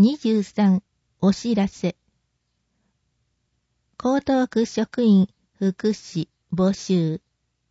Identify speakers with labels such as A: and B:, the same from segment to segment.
A: 23、お知らせ。江東区職員福祉募集。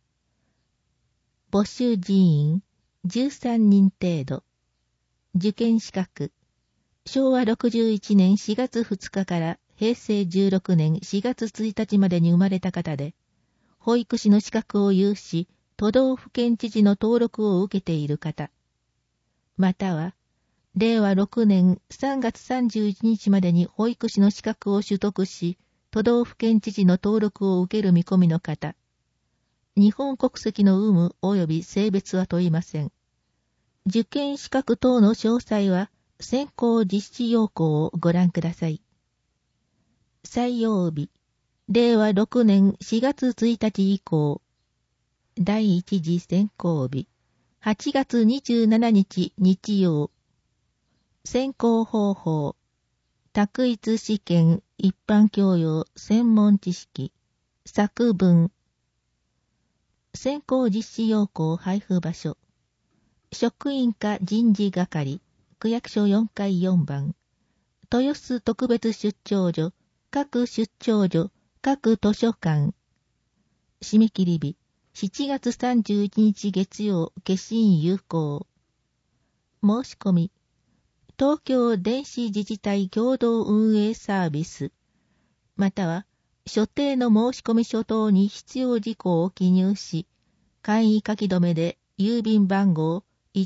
A: 募集人員13人程度。受験資格。昭和61年4月2日から平成16年4月1日までに生まれた方で、保育士の資格を有し、都道府県知事の登録を受けている方。または、令和6年3月31日までに保育士の資格を取得し、都道府県知事の登録を受ける見込みの方。日本国籍の有無及び性別は問いません。受験資格等の詳細は、選考実施要項をご覧ください。採用日、令和6年4月1日以降。第一次選考日、8月27日日曜。選考方法、択一試験一般教養専門知識、作文。選考実施要項配布場所、職員課人事係、区役所4階4番、豊洲特別出張所、各出張所、各図書館。締め切り日、7月31日月曜、消印有効。申し込み、東京電子自治体共同運営サービス、または、所定の申し込み書等に必要事項を記入し、簡易書き留めで郵便番号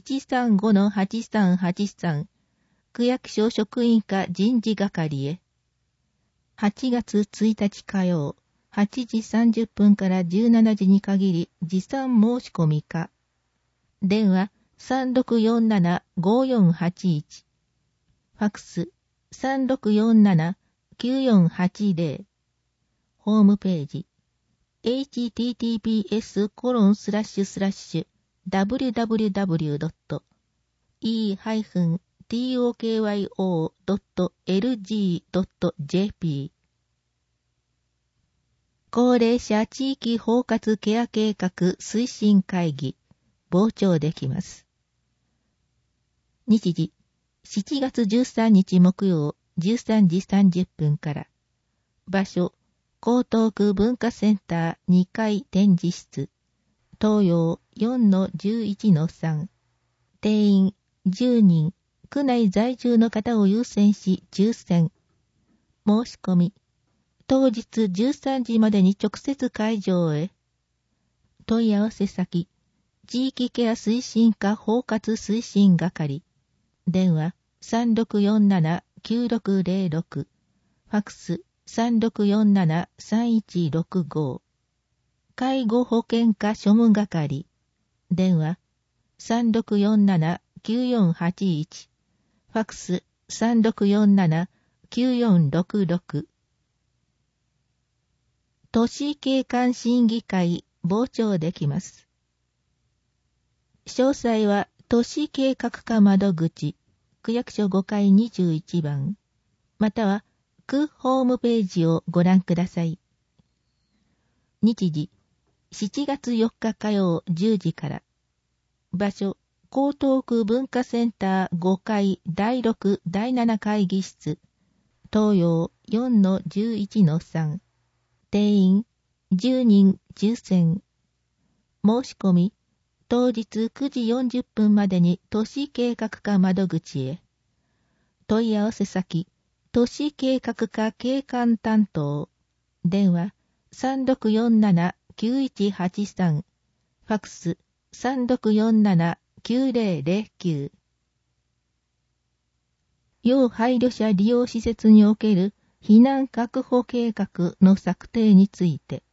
A: 135-8383 区役所職員課人事係へ。8月1日火曜、8時30分から17時に限り持参申し込みか。電話3647-5481。ファクス3647-9480。ホームページ https://e-tokyo.lg.jp 高齢者地域包括ケア計画推進会議、傍聴できます。日時、7月13日木曜13時30分から。場所、江東区文化センター2階展示室。東洋 4-11-3。定員10人。区内在住の方を優先し抽選。申し込み。当日13時までに直接会場へ。問い合わせ先。地域ケア推進課包括推進係。電話3647-9606。ファクス3647-3165。介護保険課庶務係。電話3647-9481。ファクス3647-9466。都市景観審議会傍聴できます。詳細は都市計画課窓口、区役所5階21番、または区ホームページをご覧ください。日時、7月4日火曜10時から。場所、江東区文化センター5階第6第7会議室。東洋 4-11-3。定員10人抽選。申し込み、当日9時40分までに都市計画課窓口へ。問い合わせ先、都市計画課景観担当。電話3647-9183。ファクス3647-9009。要配慮者利用施設における避難確保計画の策定について。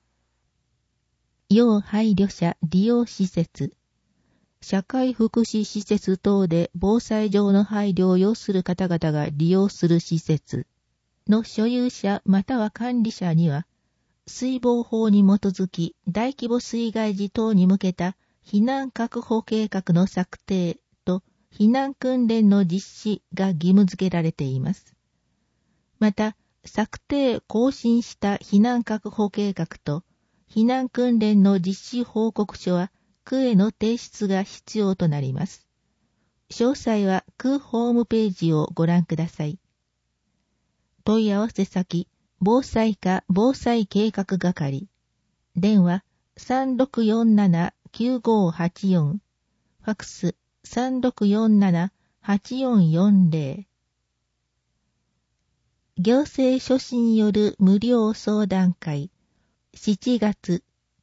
A: 要配慮者利用施設。社会福祉施設等で防災上の配慮を要する方々が利用する施設の所有者または管理者には、水防法に基づき大規模水害時等に向けた避難確保計画の策定と避難訓練の実施が義務付けられています。また、策定・更新した避難確保計画と避難訓練の実施報告書は区への提出が必要となります。 詳細は区ホームページをご覧ください。問い合わせ先、防災課防災計画係。電話3647-9584。ファクス3647-8440。行政書士による無料相談会。7月。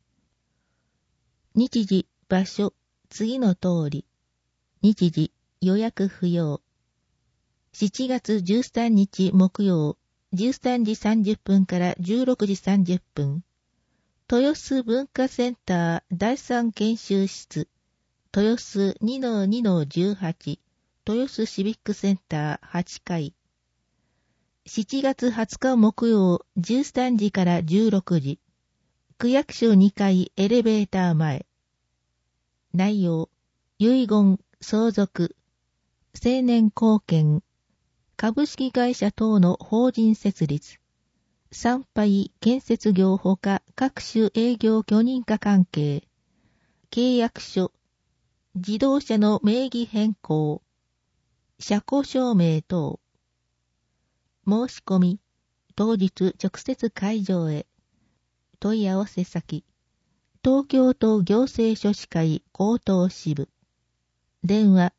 A: 日時、場所、次の通り。日時、予約不要。7月13日木曜、13時30分から16時30分。豊洲文化センター第3研修室。豊洲 2-2-18。豊洲シビックセンター8階。7月20日木曜、13時から16時。区役所2階エレベーター前。内容、遺言、相続、青年貢献、株式会社等の法人設立、参拝、建設業ほか各種営業許認可関係、契約書、自動車の名義変更、車庫証明等、申し込み、当日直接会場へ、問い合わせ先、東京都行政書士会高等支部、電話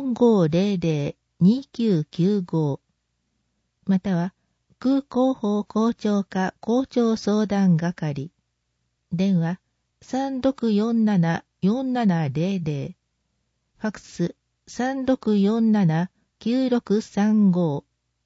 A: 4500-2995または区広報校長課校長相談係電話3647-4700ファクス3647-9635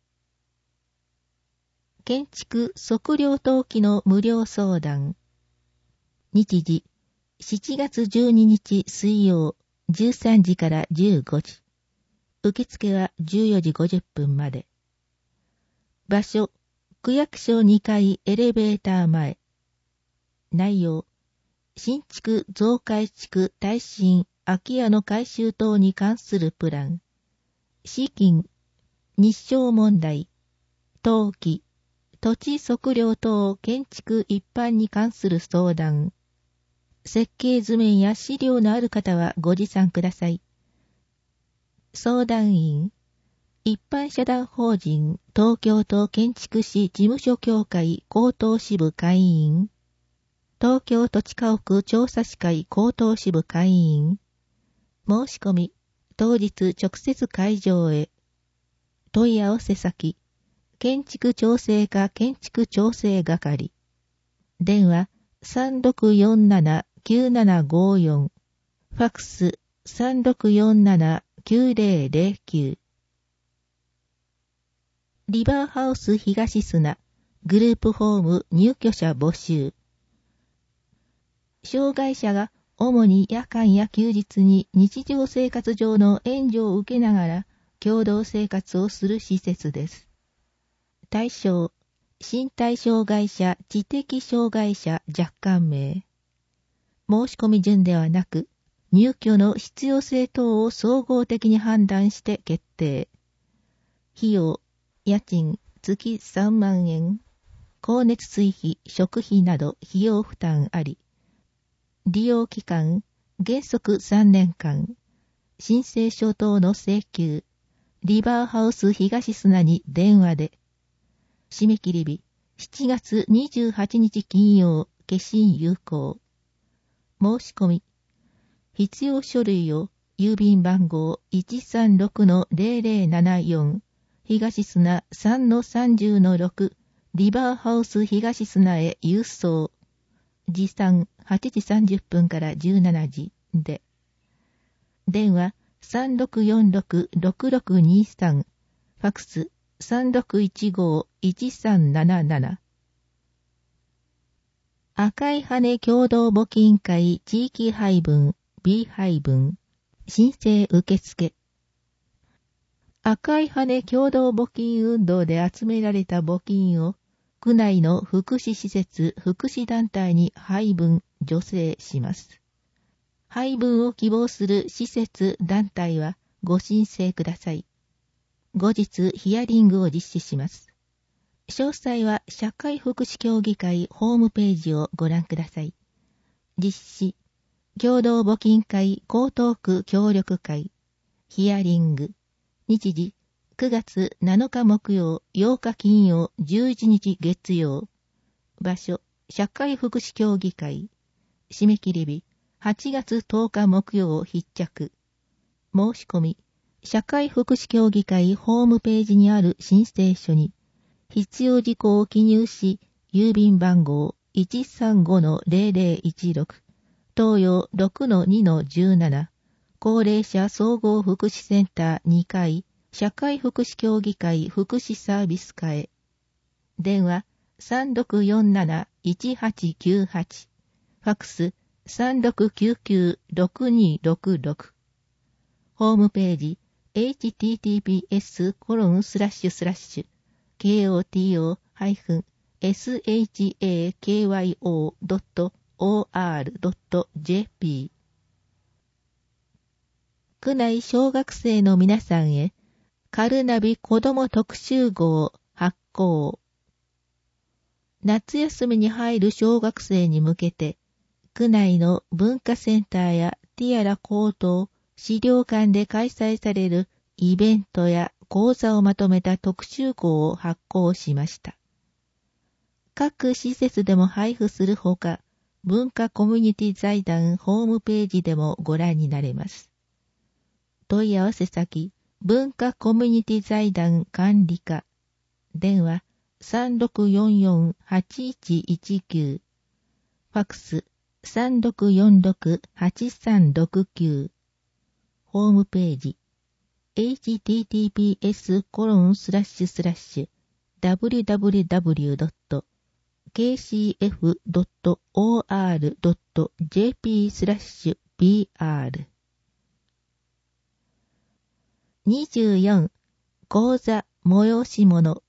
A: 建築測量登記の無料相談日時7月12日水曜13時から15時。受付は14時50分まで。場所、区役所2階エレベーター前。内容、新築増改築耐震空き家の改修等に関するプラン。資金、日照問題、登記、土地測量等建築一般に関する相談。設計図面や資料のある方はご持参ください。相談員、一般社団法人東京都建築士事務所協会高等支部会員、東京土地家屋調査士会高等支部会員、申し込み、当日直接会場へ、問い合わせ先、建築調整課建築調整係、電話3647-9754ファクス3647-9009リバーハウス東砂グループホーム入居者募集障害者が主に夜間や休日に日常生活上の援助を受けながら共同生活をする施設です。対象身体障害者、知的障害者若干名。申し込み順ではなく、入居の必要性等を総合的に判断して決定。費用、家賃、月3万円。光熱水費、食費など費用負担あり。利用期間、原則3年間。申請書等の請求。リバーハウス東砂に電話で。締め切り日、7月28日金曜、消印有効。申し込み。必要書類を、郵便番号 136-0074、東砂 3-30-6、リバーハウス東砂へ郵送。時3、8時30分から17時で。電話3646-6623、ファクス3615-1377赤い羽共同募金会地域配分 B 配分申請受付赤い羽共同募金運動で集められた募金を区内の福祉施設福祉団体に配分助成します。配分を希望する施設団体はご申請ください。後日ヒアリングを実施します。詳細は社会福祉協議会ホームページをご覧ください。実施、共同募金会江東区協力会、 ヒアリング。日時、9月7日木曜、8日金曜、11日月曜。場所、社会福祉協議会。締め切り日、8月10日木曜必着。申し込み、社会福祉協議会ホームページにある申請書に、必要事項を記入し、郵便番号 135-0016、東洋 6-2-17、高齢者総合福祉センター2階、社会福祉協議会福祉サービス課へ。電話 3647-1898、ファックス 3699-6266。ホームページ https://koto-shakyo.or.jp。 区内小学生の皆さんへ、カルナビ子ども特集号発行。夏休みに入る小学生に向けて、区内の文化センターやティアラ高等資料館で開催されるイベントや講座をまとめた特集号を発行しました。各施設でも配布するほか、文化コミュニティ財団ホームページでもご覧になれます。問い合わせ先、文化コミュニティ財団管理課、電話 3644-8119、ファックス 3646-8369、ホームページ https://www.kcf.or.jp/br。 24. 講座催し物。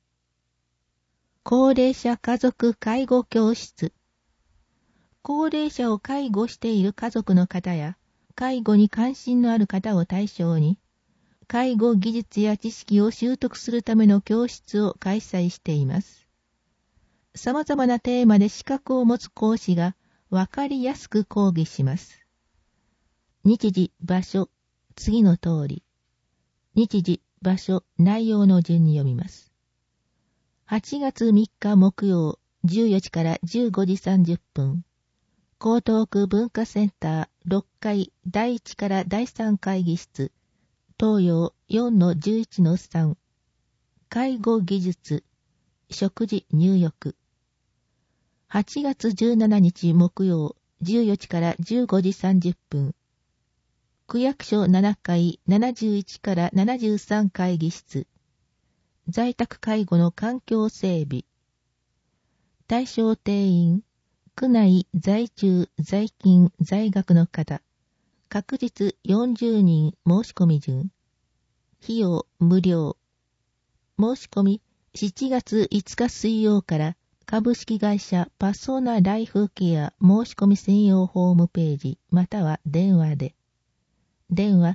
A: 高齢者家族介護教室。高齢者を介護している家族の方や、介護に関心のある方を対象に、介護技術や知識を習得するための教室を開催しています。様々なテーマで資格を持つ講師が分かりやすく講義します。日時、場所、次の通り。日時、場所、内容の順に読みます。8月3日木曜、14時から15時30分。江東区文化センター6階第1から第3会議室。東洋 4-11-3。介護技術。食事入浴。8月17日木曜、14時から15時30分。区役所7階71から73会議室。在宅介護の環境整備。対象定員。区内在住、在勤、在学の方。確実40人申し込み順。費用無料。申し込み7月5日水曜から株式会社パソナライフケア申し込み専用ホームページまたは電話で。電話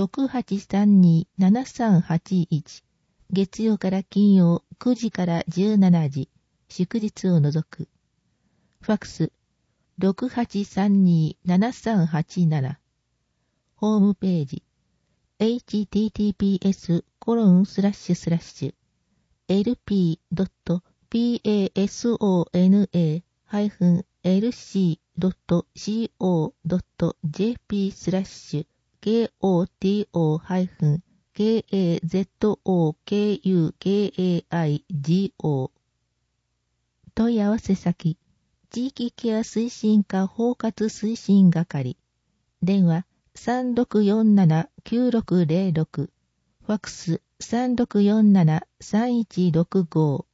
A: 6832-7381。月曜から金曜9時から17時。祝日を除く。ファックス 6832-7387。ホームページ lp.pasona-lc.co.jp/koto-kazokaigo。 問い合わせ先、地域ケア推進課包括推進係。電話3647-9606。ファックス3647-3165。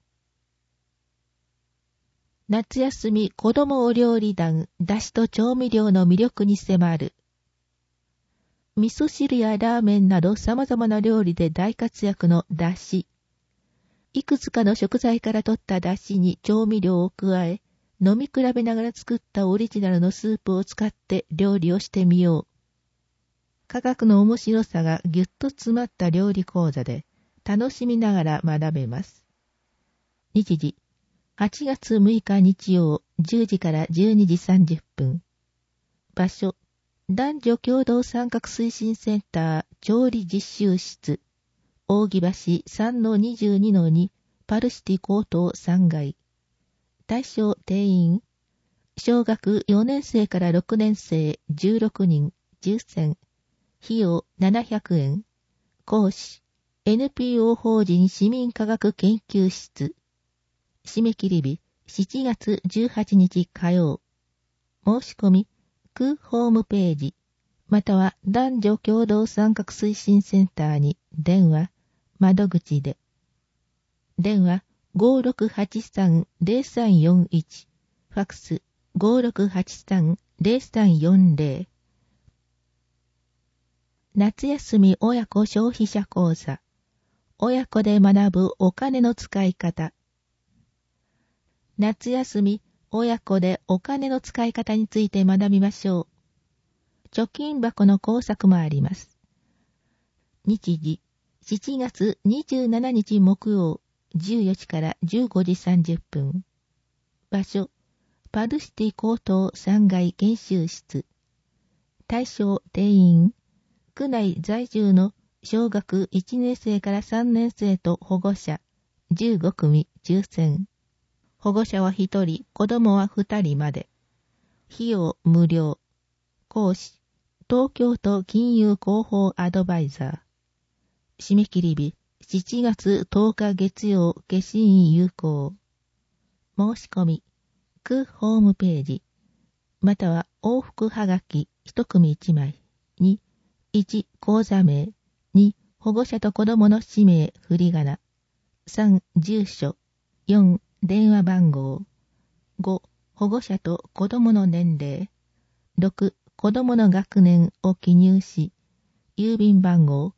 A: 夏休み子どもお料理団だしと調味料の魅力に迫る。味噌汁やラーメンなど様々な料理で大活躍のだし。いくつかの食材から取っただしに調味料を加え、飲み比べながら作ったオリジナルのスープを使って料理をしてみよう。科学の面白さがぎゅっと詰まった料理講座で楽しみながら学べます。日時、8月6日日曜10時から12時30分。場所、男女共同参画推進センター調理実習室、扇橋 3-22-2、パルシティ高等3階。対象定員、小学4年生から6年生16人、10銭。費用700円。講師、NPO 法人市民科学研究室。締め切り日、7月18日火曜。申し込み、区ホームページ、または男女共同参画推進センターに電話、窓口で。電話 5683-0341、ファクス 5683-0340。夏休み親子消費者講座。親子で学ぶお金の使い方。夏休み親子でお金の使い方について学びましょう。貯金箱の工作もあります。日時、7月27日木曜、14時から15時30分。場所、パルシティ高等3階研修室。対象定員、区内在住の小学1年生から3年生と保護者、15組抽選。保護者は1人、子供は2人まで。費用無料。講師、東京都金融広報アドバイザー。締め切り日、7月10日月曜、消印有効。申し込み、区ホームページ、または往復はがき1組1枚。2、1、口座名。2、保護者と子供の氏名、振り仮名。3、住所。4、電話番号。5、保護者と子供の年齢。6、子供の学年を記入し、郵便番号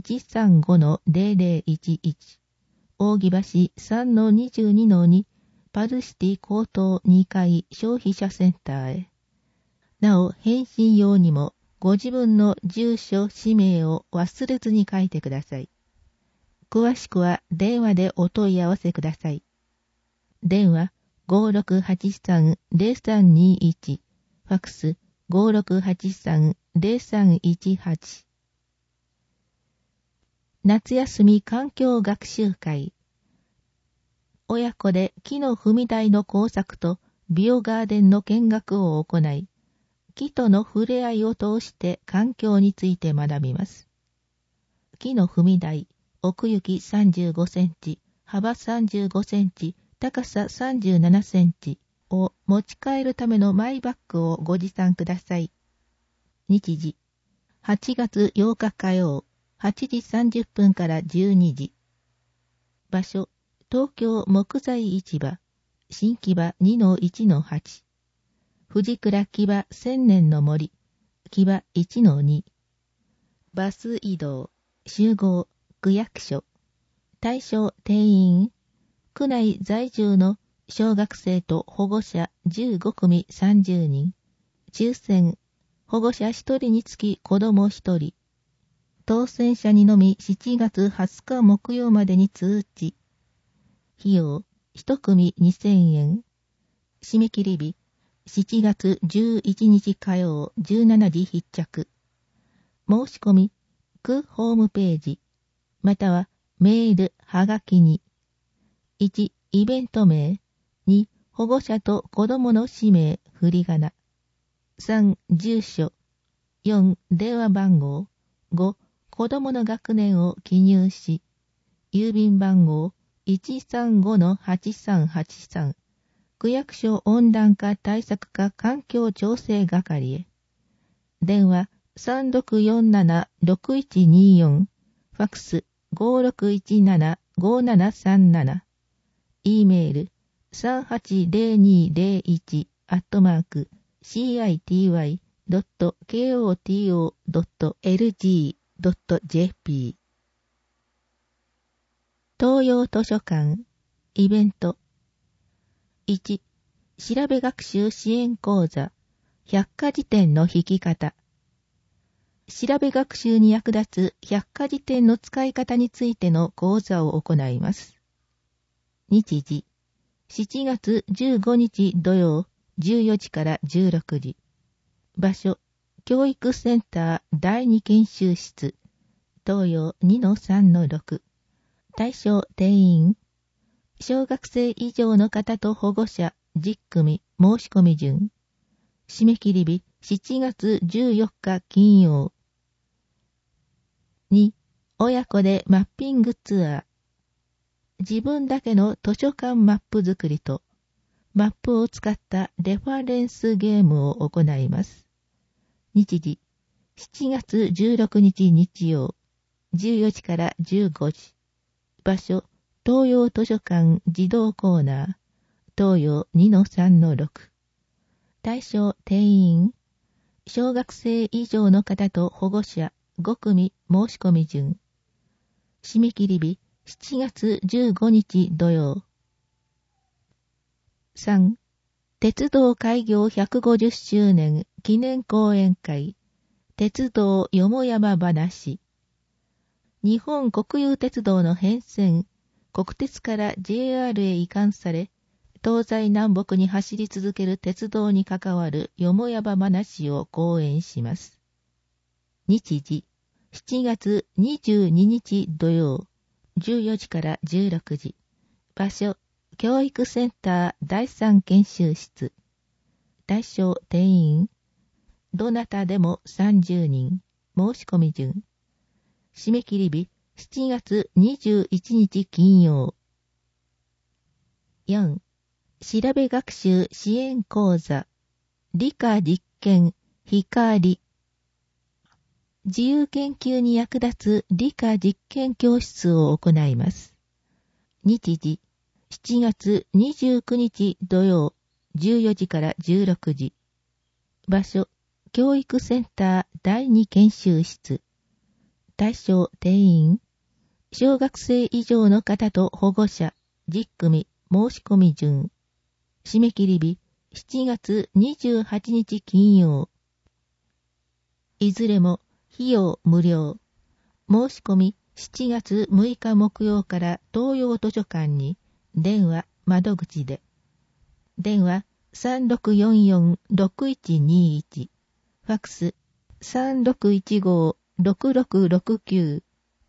A: 135-0011、扇橋 3-22-2、パルシティ高等2階消費者センターへ。なお、返信用にも、ご自分の住所、氏名を忘れずに書いてください。詳しくは電話でお問い合わせください。電話 5683-0321、ファクス 5683-0318。夏休み環境学習会。親子で木の踏み台の工作とビオガーデンの見学を行い、木との触れ合いを通して環境について学びます。木の踏み台、奥行き35センチ、幅35センチ、高さ37センチを持ち帰るためのマイバッグをご持参ください。日時、8月8日火曜、8時30分から12時。場所、東京木材市場、新木場 2-1-8。藤倉木場千年の森、木場 1-2。バス移動、集合、区役所。対象定員、区内在住の小学生と保護者15組30人。抽選、保護者1人につき子供1人。当選者にのみ7月20日木曜までに通知。費用、1組2000円。締め切り日、7月11日火曜17時必着。申し込み、区ホームページ、またはメール、はがきに。1、イベント名。2、保護者と子供の氏名、振り仮名。3、住所。4、電話番号。5、子供の学年を記入し、郵便番号 135-8383、区役所温暖化対策課環境調整係へ。電話 3647-6124、ファクス 5617-5737、E メール 3802-city.koto.lg.jp。 東洋図書館イベント。1、調べ学習支援講座百科事典の引き方。調べ学習に役立つ百科事典の使い方についての講座を行います。日時、7月15日土曜14時から16時。場所、教育センター第2研修室、 東洋 2-3-6。対象定員。小学生以上の方と保護者10組申し込み順。締め切り日7月14日金曜。2. 親子でマッピングツアー。自分だけの図書館マップ作りと、マップを使ったレファレンスゲームを行います。日時、7月16日日曜、14時から15時。場所、東洋図書館児童コーナー、東洋 2-3-6。対象定員。小学生以上の方と保護者5組申し込み順。締め切り日7月15日土曜。3. 鉄道開業150周年記念講演会鉄道よもやま話。日本国有鉄道の変遷、国鉄から JR へ移管され、東西南北に走り続ける鉄道に関わるよもやま話を講演します。日時、7月22日土曜、14時から16時。場所、教育センター第3研修室。対象定員。どなたでも30人。申し込み順。締め切り日、7月21日金曜。4. 調べ学習支援講座。理科実験、光。自由研究に役立つ理科実験教室を行います。日時、7月29日土曜、14時から16時。場所、教育センター第2研修室。対象定員。小学生以上の方と保護者10組申し込み順。締め切り日、7月28日金曜。いずれも費用無料。申し込み7月6日木曜から東洋図書館に電話窓口で。電話3644-6121。ファックス3615-6669。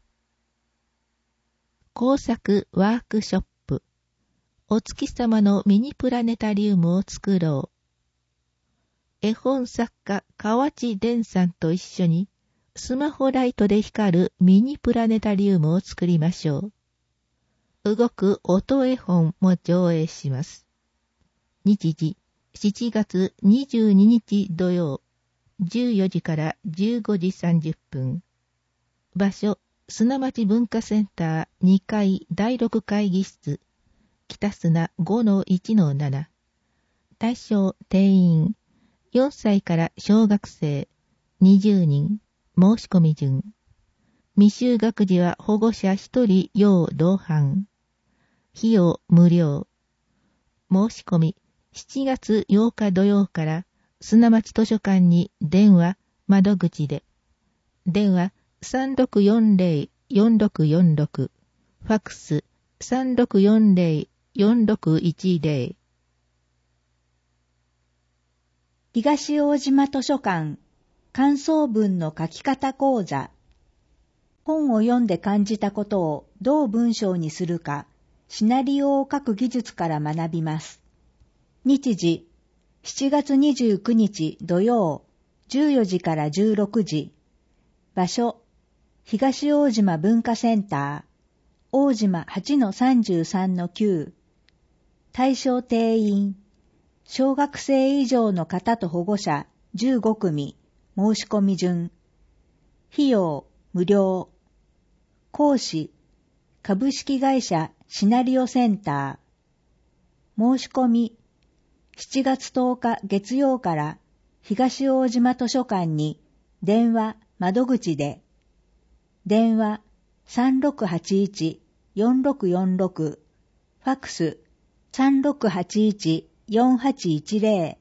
A: 工作ワークショップ。お月様のミニプラネタリウムを作ろう。絵本作家河内伝さんと一緒にスマホライトで光るミニプラネタリウムを作りましょう。動く音絵本も上映します。日時、7月22日土曜、14時から15時30分。場所、砂町文化センター2階第6会議室。北砂 5-1-7。対象定員。4歳から小学生20人。申し込み順。未就学児は保護者1人要同伴。費用無料。申し込み7月8日土曜から砂町図書館に電話窓口で。電話3640-4646。ファックス3640-4610。
B: 東大島図書館感想文の書き方講座。本を読んで感じたことをどう文章にするか、シナリオを書く技術から学びます。日時、7月29日土曜、14時から16時。場所、東大島文化センター、大島 8-33-9。対象定員、小学生以上の方と保護者15組。申し込み順。費用無料。講師株式会社シナリオセンター。申し込み7月10日月曜から東大島図書館に電話窓口で。電話3681-4646。ファックス3681-4810。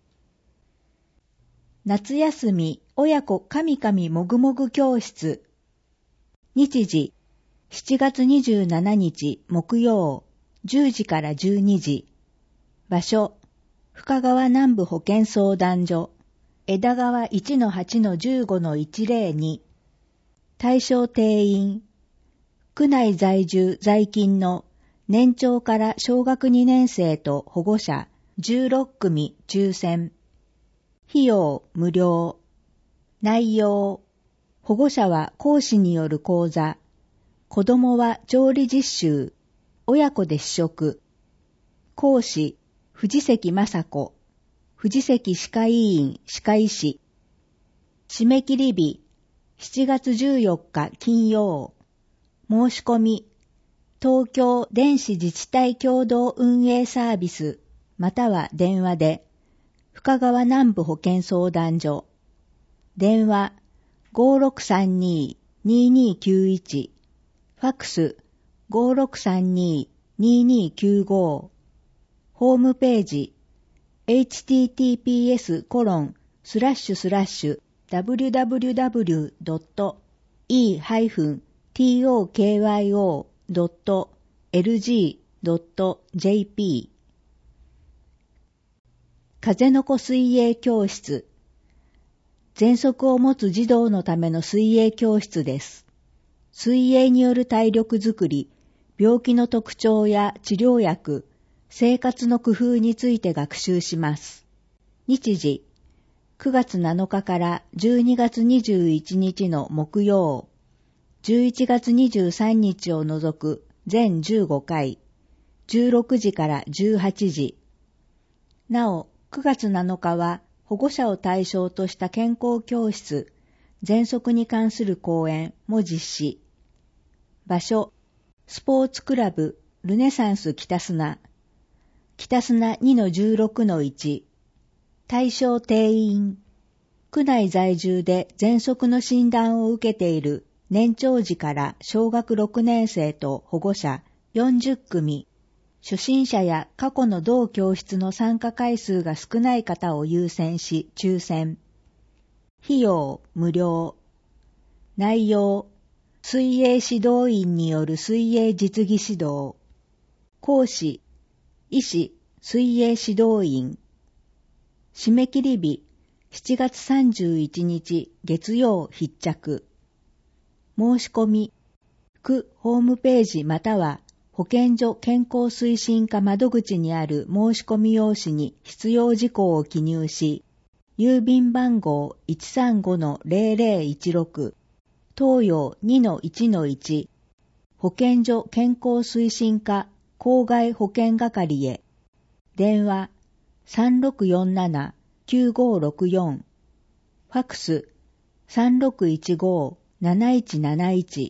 B: 夏休み親子かみかみもぐもぐ教室。日時、7月27日木曜、10時から12時。場所、深川南部保健相談所、枝川 1-8-15-102。 対象定員、区内在住在勤の年長から小学2年生と保護者16組抽選。費用無料。内容、保護者は講師による講座。子供は調理実習。親子で試食。講師、藤関雅子。藤関歯科医院歯科医師。締め切り日、7月14日金曜。申し込み、東京電子自治体共同運営サービス、または電話で、深川南部保健相談所。電話、5632-2291。ファックス、5632-2295。ホームページ、https://www.e-tokyo.lg.jp 風の子水泳教室。喘息を持つ児童のための水泳教室です。水泳による体力づくり、病気の特徴や治療薬、生活の工夫について学習します。日時、9月7日から12月21日の木曜、11月23日を除く全15回、16時から18時。なお、9月7日は保護者を対象とした健康教室、喘息に関する講演も実施。場所、スポーツクラブルネサンス北砂、北砂 2-16-1。対象定員、区内在住で喘息の診断を受けている年長児から小学6年生と保護者40組、初心者や過去の同教室の参加回数が少ない方を優先し抽選。費用無料。内容、水泳指導員による水泳実技指導。講師、医師、水泳指導員。締め切り日、7月31日月曜必着。申し込み、区ホームページまたは保健所健康推進課窓口にある申し込み用紙に必要事項を記入し、郵便番号 135-0016、東洋 2-1-1、保健所健康推進課郊外保健係へ。電話 3647-9564。ファックス 3615-7171。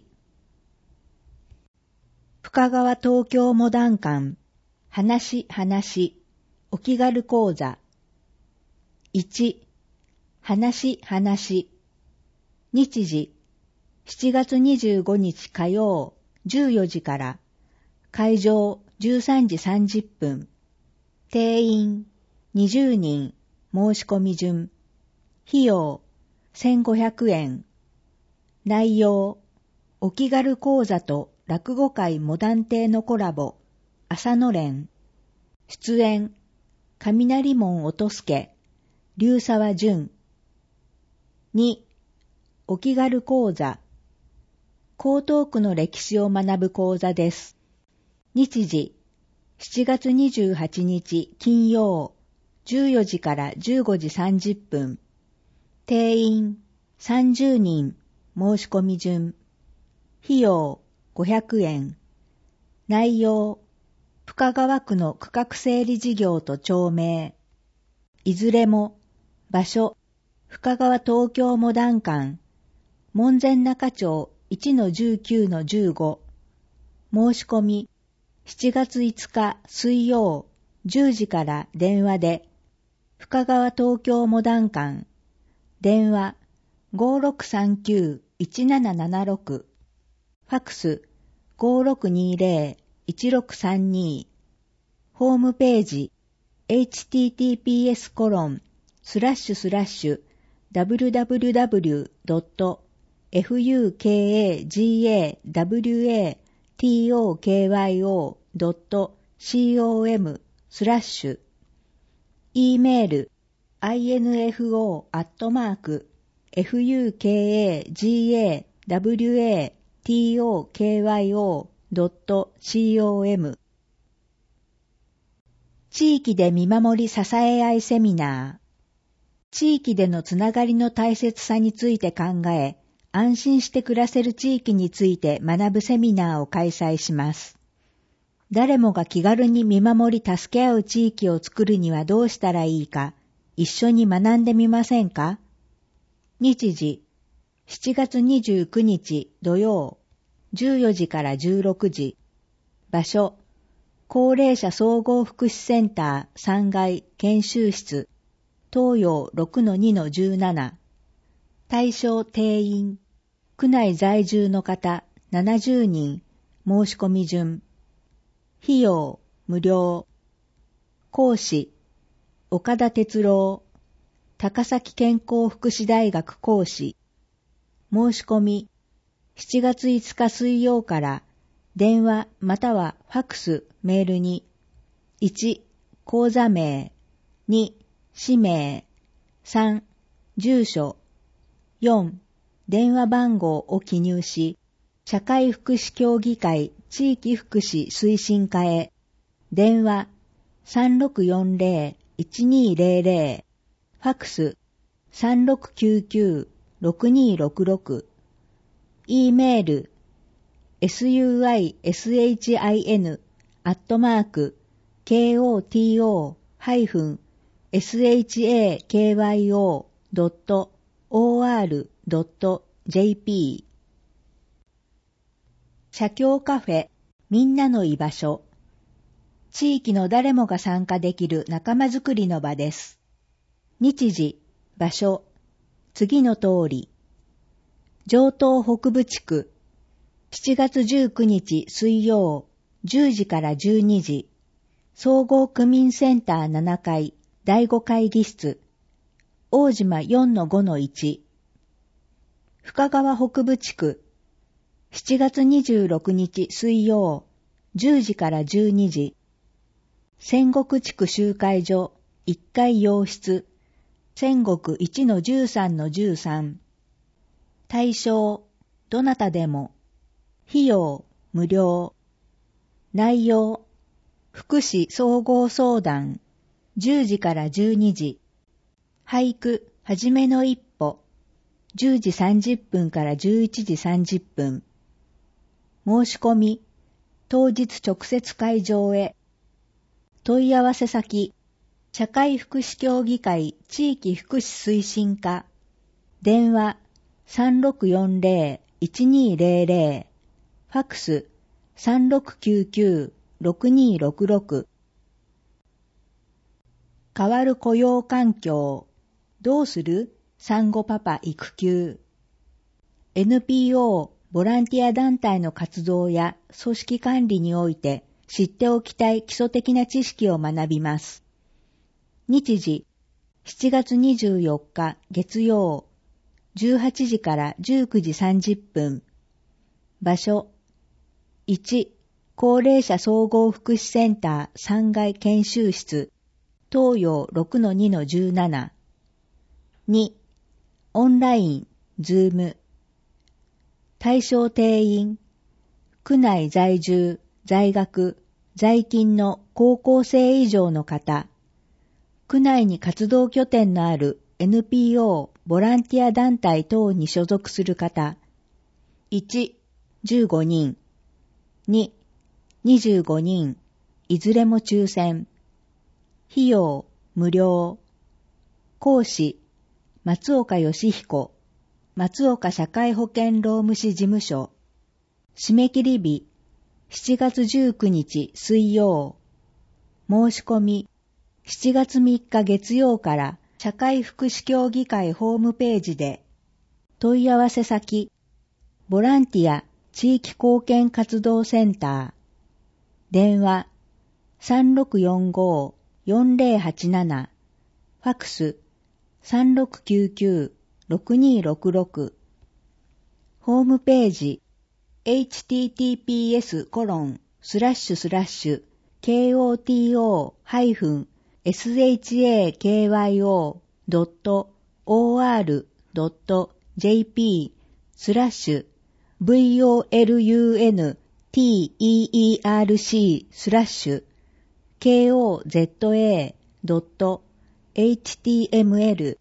B: 深川東京モダン館話お気軽講座。1、話日時7月25日火曜14時から会場13時30分。定員20人。申し込み順。費用1500円。内容、お気軽講座と落語会モダン亭のコラボ。朝の連。出演、雷門音助、龍沢淳。2、お気軽講座。江東区の歴史を学ぶ講座です。日時、7月28日金曜、14時から15時30分。定員30人。申し込み順。費用500円。内容、深川区の区画整理事業と町名。いずれも、場所、深川東京モダン館、門前仲町 1-19-15。申し込み、7月5日水曜10時から電話で、深川東京モダン館、電話 5639-1776、ファックス 5620-1632、ホームページ https://www.fukawatokyo.com/E メール info@fukagawa.jp watokyo.com。 地域で見守り支え合いセミナー。地域でのつながりの大切さについて考え、安心して暮らせる地域について学ぶセミナーを開催します。誰もが気軽に見守り助け合う地域を作るにはどうしたらいいか、一緒に学んでみませんか？日時、7月29日土曜、14時から16時。場所、高齢者総合福祉センター3階研修室、東洋 6-2-17。対象定員、区内在住の方70人、申し込み順。費用、無料。講師、岡田哲郎、高崎健康福祉大学講師。申し込み、7月5日水曜から電話またはファクス、メールに、1、口座名、2、氏名、3、住所、4、電話番号を記入し、社会福祉協議会地域福祉推進課へ、電話 3640-1200、ファクス 3699-6266、E メール suisin-shakyo.or.jp。 社協カフェみんなの居場所。地域の誰もが参加できる仲間づくりの場です。日時、場所、次の通り。城東北部地区、7月19日水曜、10時から12時。総合区民センター7階、第5会議室。大島 4-5-1。深川北部地区、7月26日水曜、10時から12時。仙石地区集会所、1階洋室。仙石 1-13-13。対象、どなたでも。費用、無料。内容、福祉総合相談。10時から12時。俳句、はじめの一歩。10時30分から11時30分。申し込み、当日直接会場へ。問い合わせ先、社会福祉協議会地域福祉推進課。電話 3640-1200、ファクス 3699-6266。変わる雇用環境。どうする？産後パパ育休。NPO ボランティア団体の活動や組織管理において知っておきたい基礎的な知識を学びます。日時、7月24日月曜、18時から19時30分。場所、1、高齢者総合福祉センター3階研修室、東洋 6-2-17。2、オンライン、ズーム。対象定員、区内在住、在学、在勤の高校生以上の方、区内に活動拠点のある NPO ボランティア団体等に所属する方、1、15人、2、25人、いずれも抽選。費用、無料。講師、松岡義彦、松岡社会保険労務士事務所。締め切り日、7月19日水曜。申し込み、7月3日月曜から社会福祉協議会ホームページで。問い合わせ先、ボランティア地域貢献活動センター。電話、3645-4087。ファクス、3699-6266。ホームページ、https://koto-shakyo.or.jp/ volunteer/koza.html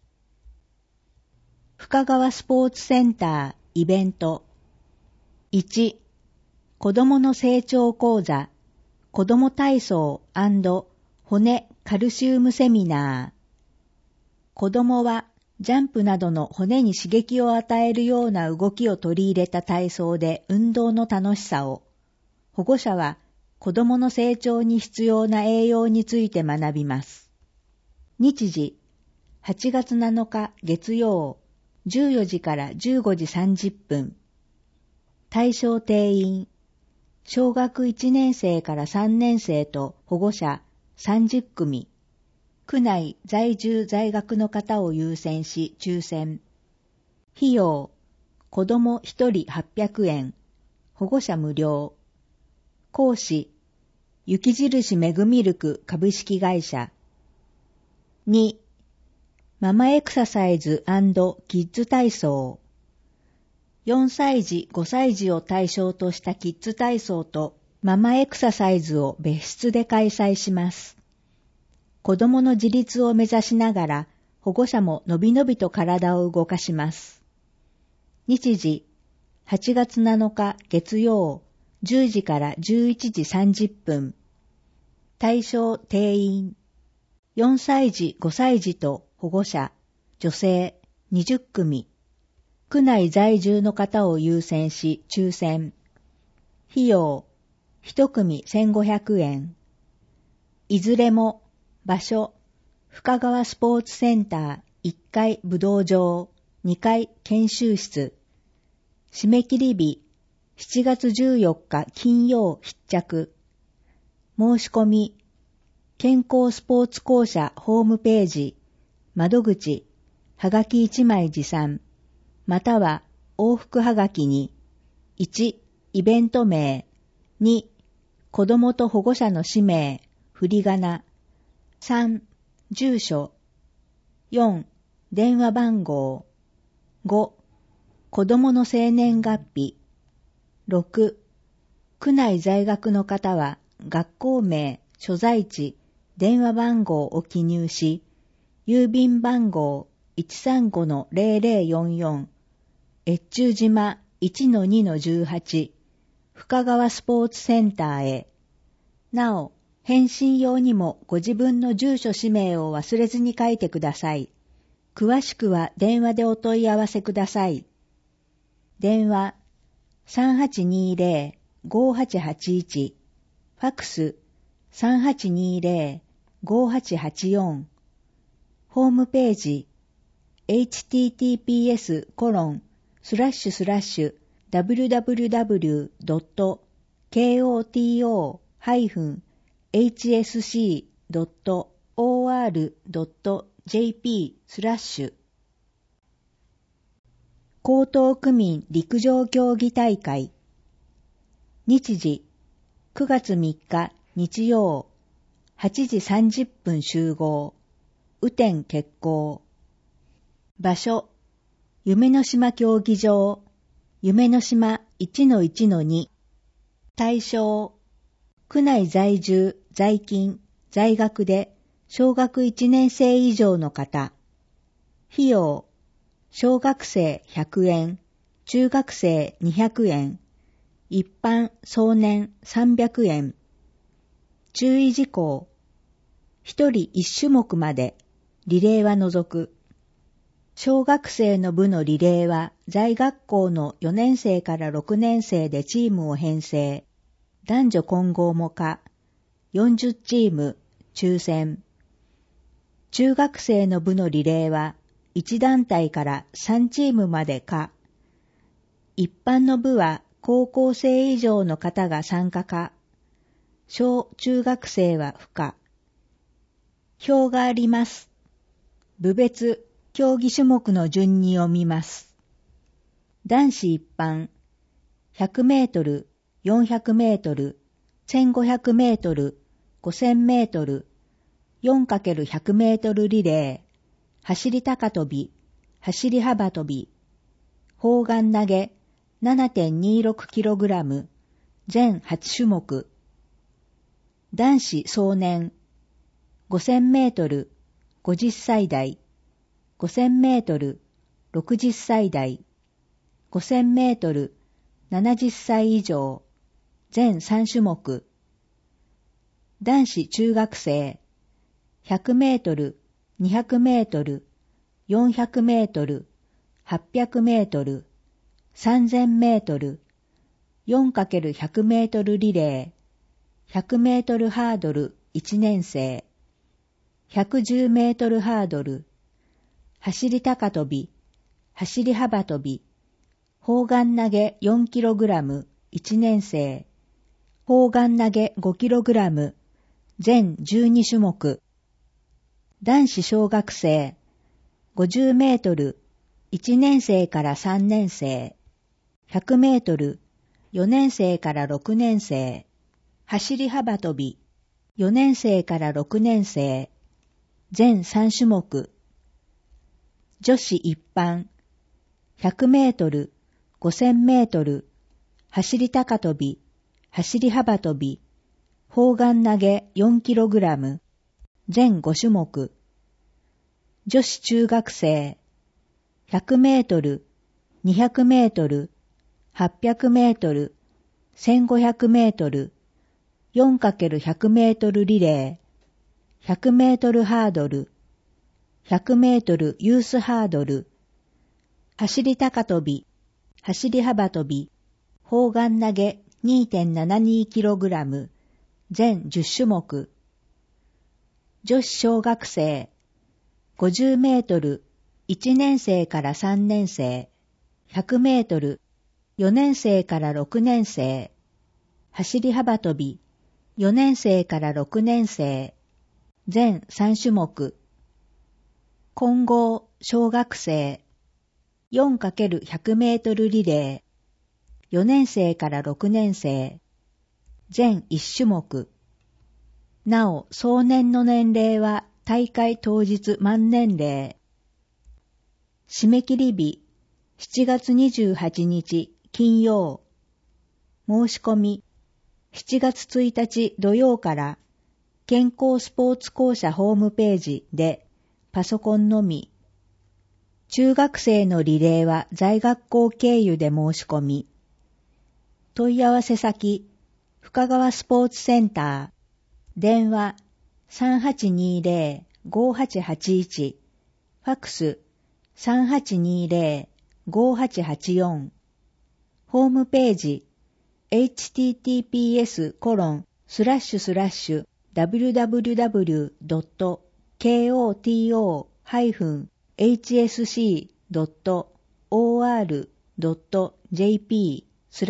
B: 深川スポーツセンターイベント。1、子どもの成長講座、子ども体操&骨カルシウムセミナー。子どもはジャンプなどの骨に刺激を与えるような動きを取り入れた体操で運動の楽しさを、保護者は子どもの成長に必要な栄養について学びます。日時、8月7日月曜、14時から15時30分。対象定員、小学1年生から3年生と保護者30組。区内在住在学の方を優先し抽選。費用、子ども1人800円、保護者無料。講師、雪印メグミルク株式会社。2、ママエクササイズ&キッズ体操。4歳児、5歳児を対象としたキッズ体操とママエクササイズを別室で開催します。子どもの自立を目指しながら保護者ものびのびと体を動かします。日時、8月7日月曜、10時から11時30分。対象定員、4歳児、5歳児と保護者、女性20組。区内在住の方を優先し抽選。費用、1組1500円。いずれも、場所、深川スポーツセンター1階武道場、2階研修室。締め切り日、7月14日金曜必着。申し込み、健康スポーツ公社ホームページ、窓口、はがき1枚持参、または往復はがきに、1、イベント名、2、子どもと保護者の氏名、振り仮名、3、住所、4、電話番号、5、子どもの生年月日、6、区内在学の方は学校名、所在地、電話番号を記入し、郵便番号 135-0044、越中島 1-2-18、深川スポーツセンターへ。なお、返信用にもご自分の住所氏名を忘れずに書いてください。詳しくは電話でお問い合わせください。電話 3820-5881、ファクス 3820-5884、ホームページ https://www.koto-hsc.or.jp/ 江東区民陸上競技大会。日時、9月3日日曜、8時30分集合、雨天決行。場所、夢の島競技場、夢の島 1-1-2。対象、区内在住、在勤、在学で小学1年生以上の方。費用、小学生100円、中学生200円、一般総年300円。注意事項、1人1種目まで、リレーは除く。小学生の部のリレーは在学校の4年生から6年生でチームを編成。男女混合も可。40チーム、抽選。中学生の部のリレーは1団体から3チームまで可。一般の部は高校生以上の方が参加可。小中学生は不可。表があります。部別、競技種目の順に読みます。男子一般、100メートル、400メートル、1500メートル、5000メートル、4×100 メートルリレー、走り高跳び、走り幅跳び、砲丸投げ、 7.26kg、全8種目。男子壮年、5000メートル、50歳代、5000メートル、60歳代、5000メートル、70歳以上、全3種目。男子中学生、100メートル、200メートル、400メートル、800メートル、3000メートル、4×100 メートルリレー、100メートルハードル1年生、110メートルハードル、走り高跳び、走り幅跳び、砲丸投げ 4kg 1年生、砲丸投げ 5kg、全12種目。男子小学生、50メートル、1年生から3年生、100メートル、4年生から6年生、走り幅跳び、4年生から6年生、全3種目。女子一般、100メートル、5000メートル、走り高跳び、走り幅跳び、砲丸投げ 4kg、全5種目。女子中学生、100メートル、200メートル、800メートル、1500メートル、4×100 メートルリレー、100メートルハードル、100メートルユースハードル、走り高跳び、走り幅跳び、砲丸投げ 2.72kg、全10種目。女子小学生、50メートル、1年生から3年生、100メートル、4年生から6年生、走り幅跳び、4年生から6年生、全3種目。混合小学生、4×100 メートルリレー、4年生から6年生、全1種目。なお、壮年の年齢は大会当日満年齢。締め切り日、7月28日金曜。申し込み、7月1日土曜から健康スポーツ公社ホームページでパソコンのみ。中学生のリレーは在学校経由で申し込み。問い合わせ先、深川スポーツセンター、電話 3820-5881、ファクス 3820-5884、ホームページ、https://www.koto-hsc.or.jp/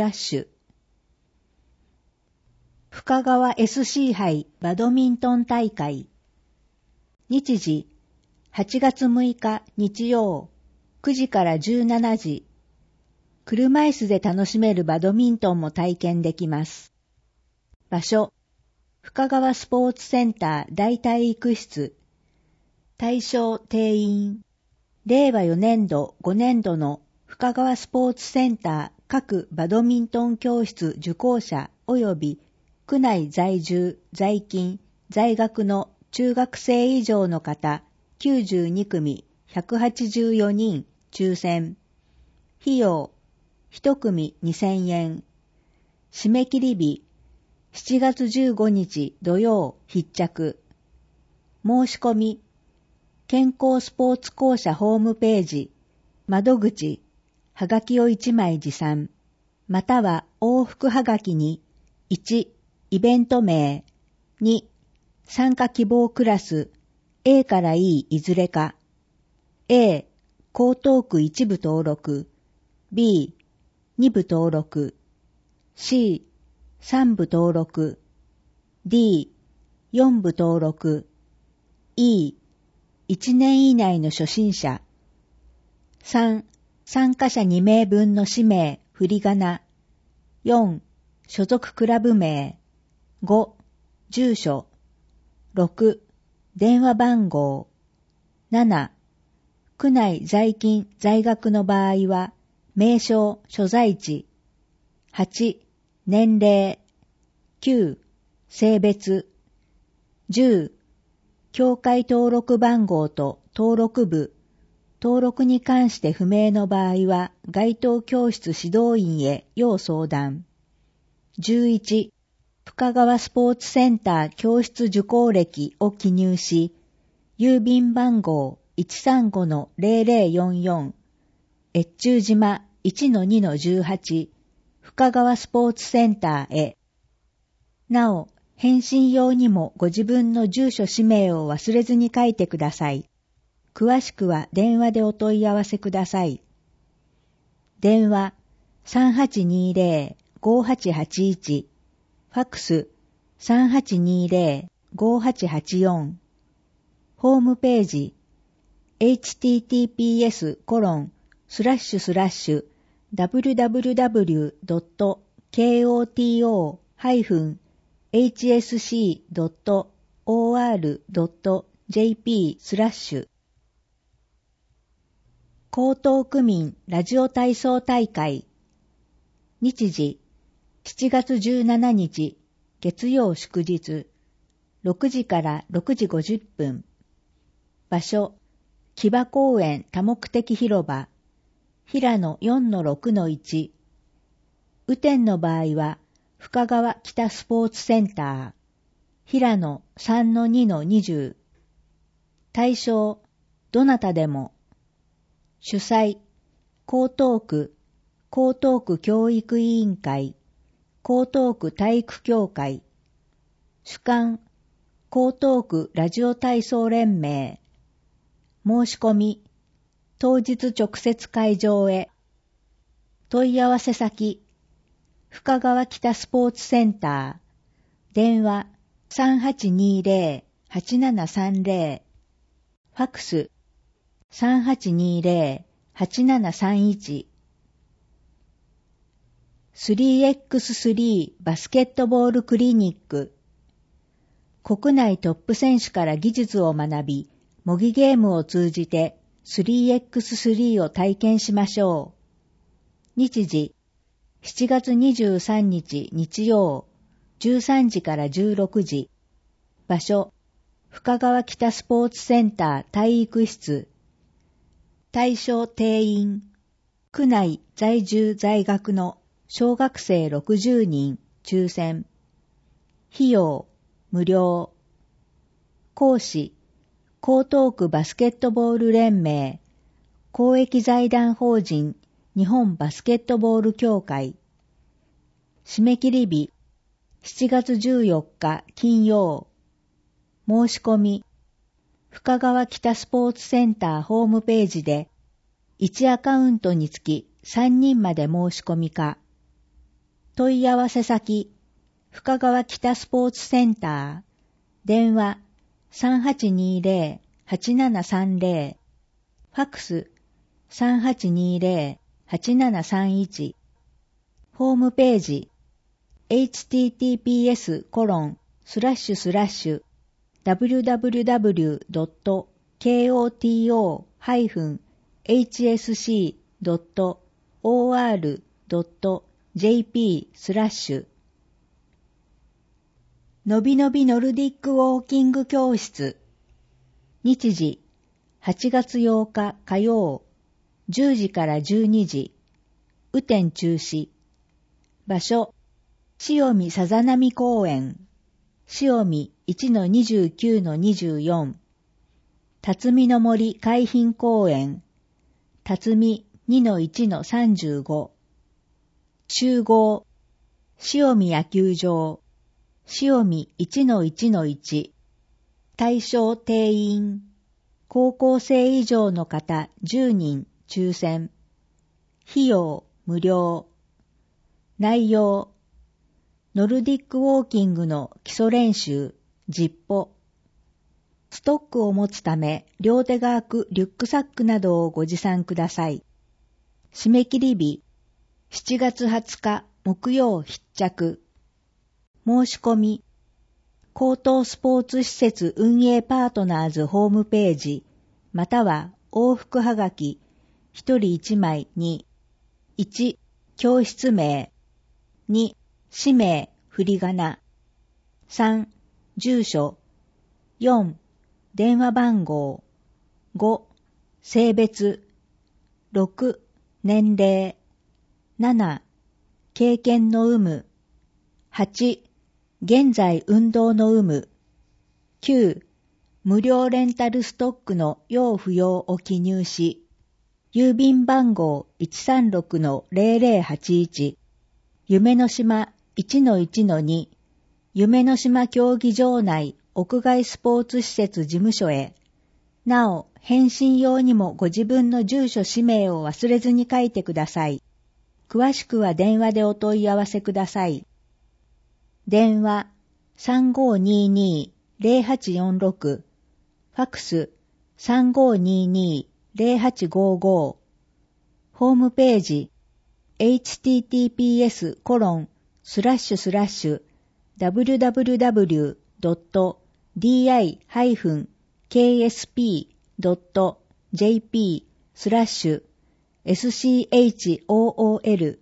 B: 深川 SC 杯バドミントン大会。日時、8月6日日曜、9時から17時。車椅子で楽しめるバドミントンも体験できます。場所、深川スポーツセンター大体育室。対象定員、令和4年度5年度の深川スポーツセンター各バドミントン教室受講者及び区内在住、在勤、在学の中学生以上の方92組184人抽選。費用、1組2000円。締め切り日、7月15日土曜必着。申し込み、健康スポーツ公社ホームページ、窓口、はがきを1枚持参、または往復はがきに、1、イベント名、2、参加希望クラス、A から E いずれか、A、江東区1部登録、B、2部登録、C、3部登録、D、4部登録、E、1年以内の初心者。3、参加者2名分の氏名、振り仮名。4、所属クラブ名。5、住所。6、電話番号。7、区内在勤在学の場合は、 名称、所在地。8、年齢。9、性別。10、教会登録番号と登録部。登録に関して不明の場合は、該当教室指導員へ要相談。11、深川スポーツセンター教室受講歴を記入し、郵便番号 135-0044、越中島 1-2-18、深川スポーツセンターへ。なお、返信用にもご自分の住所氏名を忘れずに書いてください。詳しくは電話でお問い合わせください。電話 3820-5881、ファックス 3820-5884、ホームページ https://www.koto-hsc.or.jp/ 江東区民ラジオ体操大会。日時7月17日月曜祝日6時から6時50分。場所木場公園多目的広場平野 4-6-1。雨天の場合は深川北スポーツセンター平野 3-2-20。対象どなたでも。主催江東区教育委員会江東区体育協会。主管江東区ラジオ体操連盟。申し込み当日直接会場へ。問い合わせ先深川北スポーツセンター電話 3820-8730 ファックス 3820-8731。 3x3 バスケットボールクリニック。国内トップ選手から技術を学び、模擬ゲームを通じて 3x3 を体験しましょう。日時7月23日日曜13時から16時。場所深川北スポーツセンター体育室。対象定員区内在住在学の小学生60人抽選。費用無料。講師江東区バスケットボール連盟公益財団法人日本バスケットボール協会。締め切り日7月14日金曜。申し込み深川北スポーツセンターホームページで1アカウントにつき3人まで申し込みか。問い合わせ先深川北スポーツセンター電話 3820-8730 ファックス 3820-8731。 ホームページ https://www.koto-hsc.or.jp/ のびのびノルディックウォーキング教室。日時8月8日火曜10時から12時。雨天中止。場所潮見さざ波公園潮見 1-29-24 辰巳の森海浜公園辰巳 2-1-35。集合潮見野球場潮見 1-1-1。対象定員高校生以上の方10人抽選。費用無料。内容ノルディックウォーキングの基礎練習10歩。ストックを持つため両手が空くリュックサックなどをご持参ください。締め切り日7月20日木曜必着。申し込み江東スポーツ施設運営パートナーズホームページまたは往復はがき1人1枚に 1、教室名。2、氏名、振り仮名。3、住所。4、電話番号。5、性別。6、年齢。7、経験の有無。8、現在運動の有無。9、無料レンタルストックの要不要を記入し、郵便番号 136-0081、夢の島 1-1-2、夢の島競技場内屋外スポーツ施設事務所へ。なお、返信用にもご自分の住所氏名を忘れずに書いてください。詳しくは電話でお問い合わせください。電話 3522-0846、ファクス 3522-0855、ホームページ https://www.di-ksp.jp/SCHOOL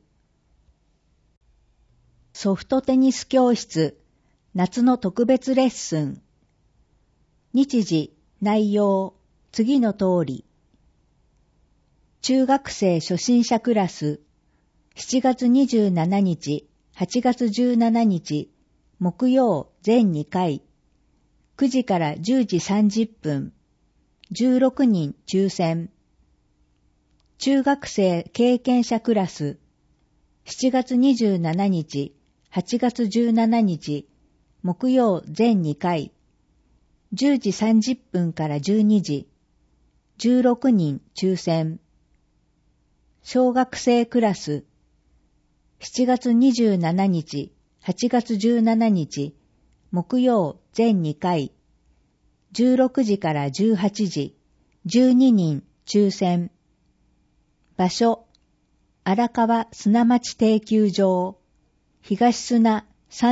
B: ソフトテニス教室夏の特別レッスン。日時、内容、次の通り。中学生初心者クラス、7月27日、8月17日、木曜全2回、9時から10時30分、16人抽選。中学生経験者クラス、7月27日、8月17日、木曜全2回、10時30分から12時、16人抽選。小学生クラス、7月27日、8月17日、木曜全2回、16時から18時、12人抽選。場所、荒川砂町定休場、東砂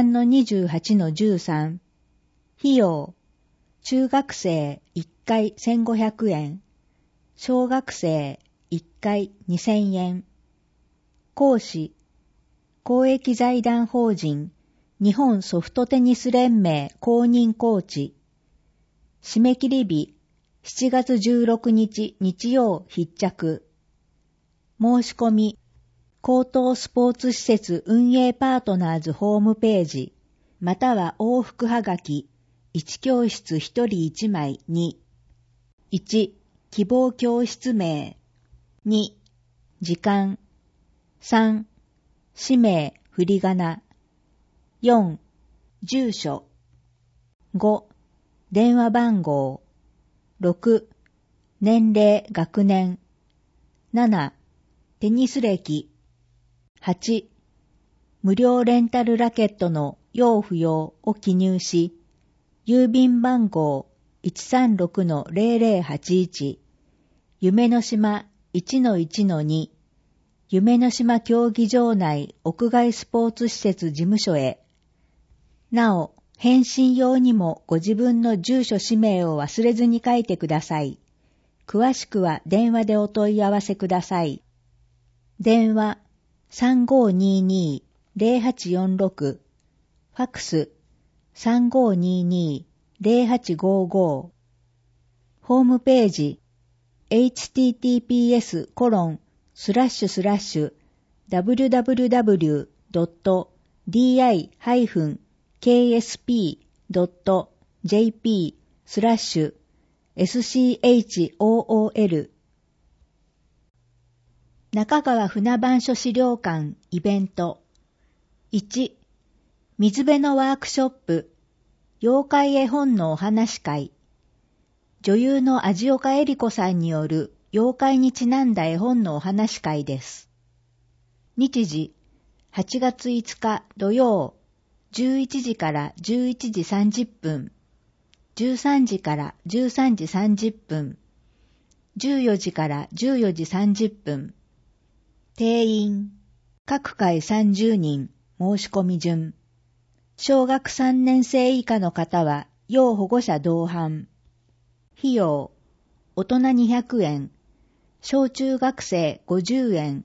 B: 3-28-13。費用、中学生1回1500円、小学生1回2000円。講師、公益財団法人日本ソフトテニス連盟公認コーチ。締め切り日、7月16日日曜必着。申し込み、高等スポーツ施設運営パートナーズホームページ、または往復はがき、1教室1人1枚に、1、希望教室名、2、時間、3、氏名、振り仮名、4、住所、5、電話番号、6、年齢、学年、7、テニス歴、8、無料レンタルラケットの要不要を記入し、郵便番号 136-0081、夢の島 1-1-2、夢の島競技場内屋外スポーツ施設事務所へ。なお、返信用にもご自分の住所氏名を忘れずに書いてください。詳しくは電話でお問い合わせください。電話 3522-0846、ファクス 3522-0855、ホームページ www.di-ksp.jp/SCHOOL 中川船番所資料館イベント。1、水辺のワークショップ、妖怪絵本のお話会。女優の味岡恵理子さんによる妖怪にちなんだ絵本のお話会です。日時、8月5日土曜、11時から11時30分、13時から13時30分、14時から14時30分。定員、各回30人、申し込み順。小学3年生以下の方は、要保護者同伴。費用、大人200円、小中学生50円、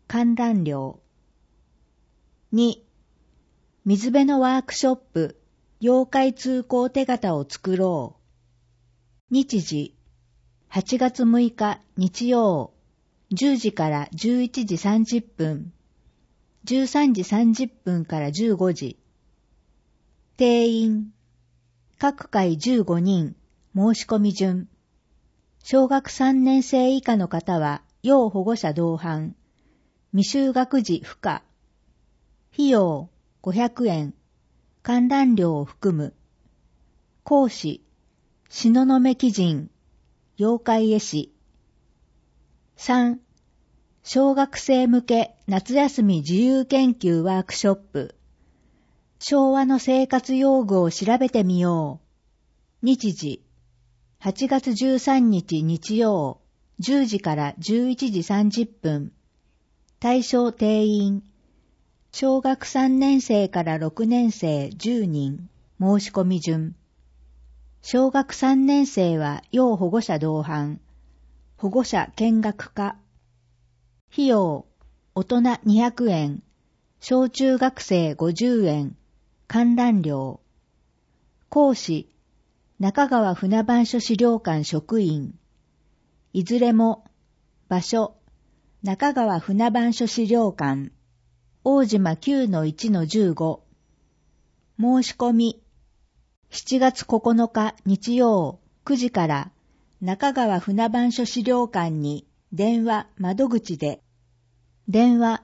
B: 観覧料。2、水辺のワークショップ、妖怪通行手形を作ろう。日時、8月6日日曜、10時から11時30分、13時30分から15時。定員、各回15人、申し込み順。小学3年生以下の方は、要保護者同伴。未就学児不可。費用、500円。観覧料を含む。講師、東雲鬼神、妖怪絵師。3、小学生向け夏休み自由研究ワークショップ。昭和の生活用具を調べてみよう。日時、8月13日日曜、10時から11時30分。対象定員、小学3年生から6年生10人、申し込み順。小学3年生は要保護者同伴。保護者見学課。費用、大人200円、小中学生50円、観覧料。講師、中川船番所資料館職員。いずれも、場所、中川船番所資料館。大島 9-1-15。申し込み、7月9日日曜9時から中川船番所資料館に電話窓口で。電話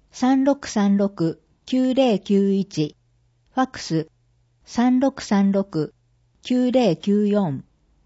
B: 3636-9091。ファックス 3636-9094。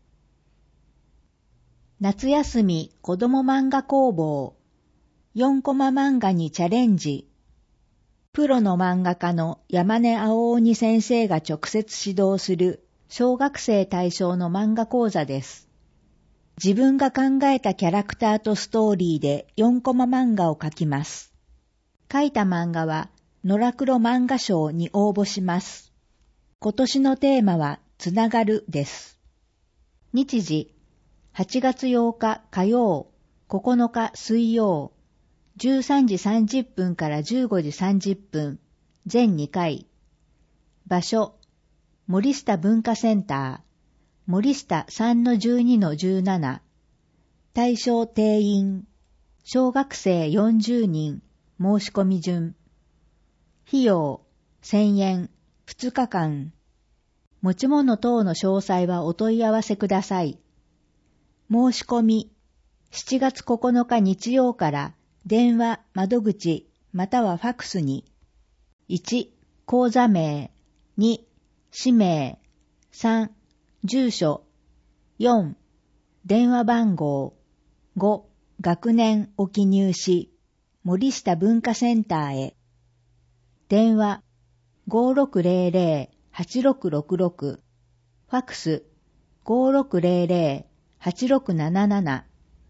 B: 夏休み子ども漫画工房。4コマ漫画にチャレンジ。プロの漫画家の山根青鬼先生が直接指導する小学生対象の漫画講座です。自分が考えたキャラクターとストーリーで4コマ漫画を描きます。描いた漫画は野良黒漫画賞に応募します。今年のテーマはつながるです。日時、8月8日火曜、9日水曜、13時30分から15時30分、全2回。場所、森下文化センター、森下 3-12-17。対象定員、小学生40人、申し込み順。費用、1000円、2日間。持ち物等の詳細はお問い合わせください。申し込み、7月9日日曜から電話、窓口、またはファックスに。1、口座名。2、氏名。3、住所。4、電話番号。5、学年を記入し、森下文化センターへ。電話、5600-8666。ファックス、5600-8677。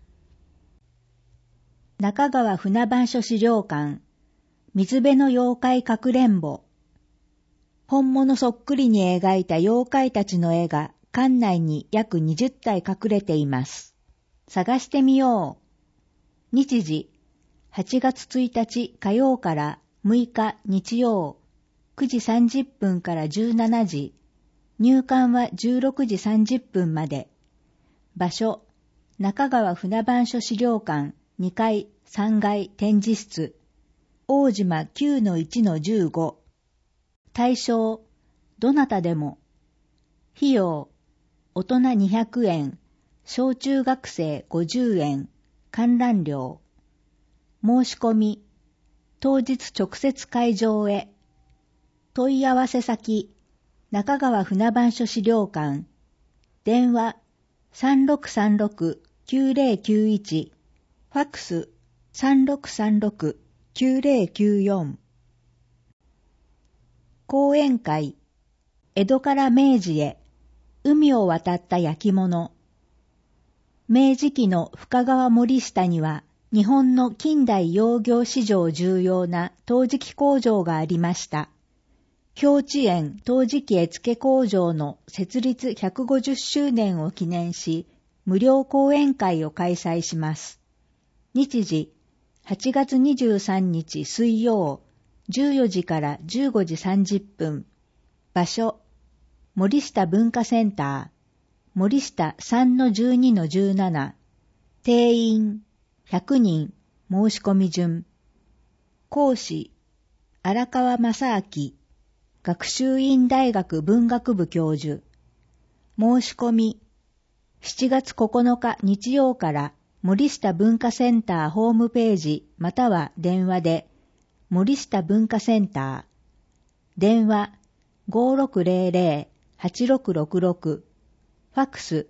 B: 中川船番所資料館、水辺の妖怪かくれんぼ。本物そっくりに描いた妖怪たちの絵が館内に約20体隠れています。探してみよう。日時、8月1日火曜から6日日曜、9時30分から17時。入館は16時30分まで。場所、中川船番所資料館2階3階展示室。大島 9-1-15。対象、どなたでも。費用、大人200円、小中学生50円、観覧料。申し込み、当日直接会場へ。問い合わせ先、中川船番所資料館。電話、3636-9091。ファックス、3636-9094。講演会、江戸から明治へ、海を渡った焼き物。明治期の深川森下には、日本の近代養業史上重要な陶磁器工場がありました。京知園陶磁器絵付工場の設立150周年を記念し、無料講演会を開催します。日時、 8月23日水曜、14時から15時30分。場所、森下文化センター、森下 3-12-17。定員、100人、申し込み順。講師、荒川正明、学習院大学文学部教授。申し込み、7月9日日曜から森下文化センターホームページまたは電話で、森下文化センター、電話 5600-8666、ファックス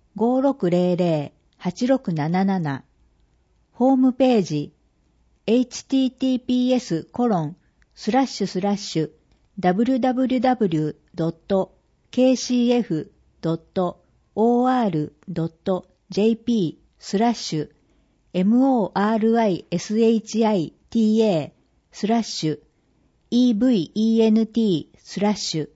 B: 5600-8677、ホームページ www.kcf.or.jp/morishita/event/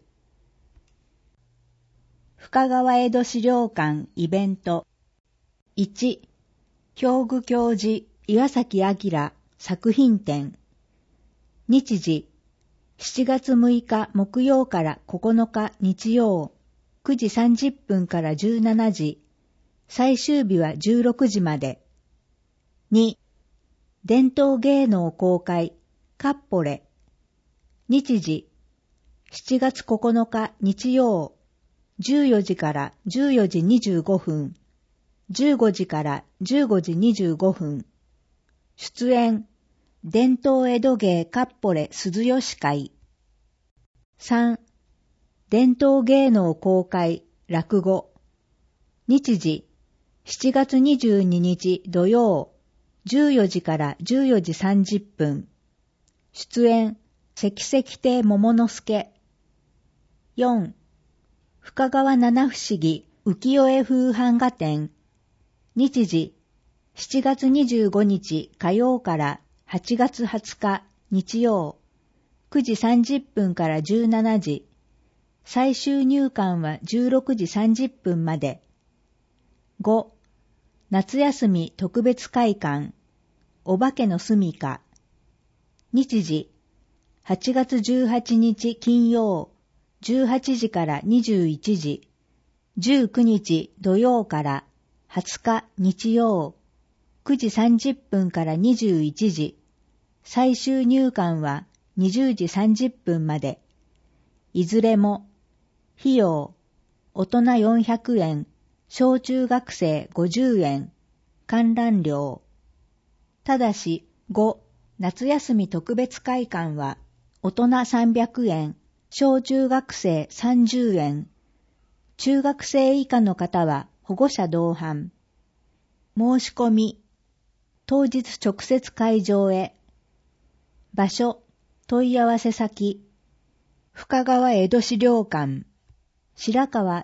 B: 深川江戸資料館イベント。1、表具教授岩崎明作品展。日時、7月6日木曜から9日日曜、9時30分から17時、最終日は16時まで。2、伝統芸能公開、かっぽれ。日時、7月9日日曜、14時から14時25分、15時から15時25分。出演、伝統江戸芸かっぽれ鈴吉会。3、伝統芸能公開落語。日時、7月22日土曜、14時から14時30分。出演、関石亭桃之助。4、深川七不思議浮世絵風版画展。日時、7月25日火曜から8月20日日曜、9時30分から17時、最終入館は16時30分まで。5、夏休み特別会館、お化けのすみか。日時、8月18日金曜、18時から21時、19日土曜から20日日曜、9時30分から21時、最終入館は20時30分まで。いずれも、費用、大人400円、小中学生50円、観覧料。ただし、5、夏休み特別会館は、大人300円、小中学生30円、中学生以下の方は保護者同伴。申し込み、当日直接会場へ。場所、問い合わせ先、深川江戸資料館、白川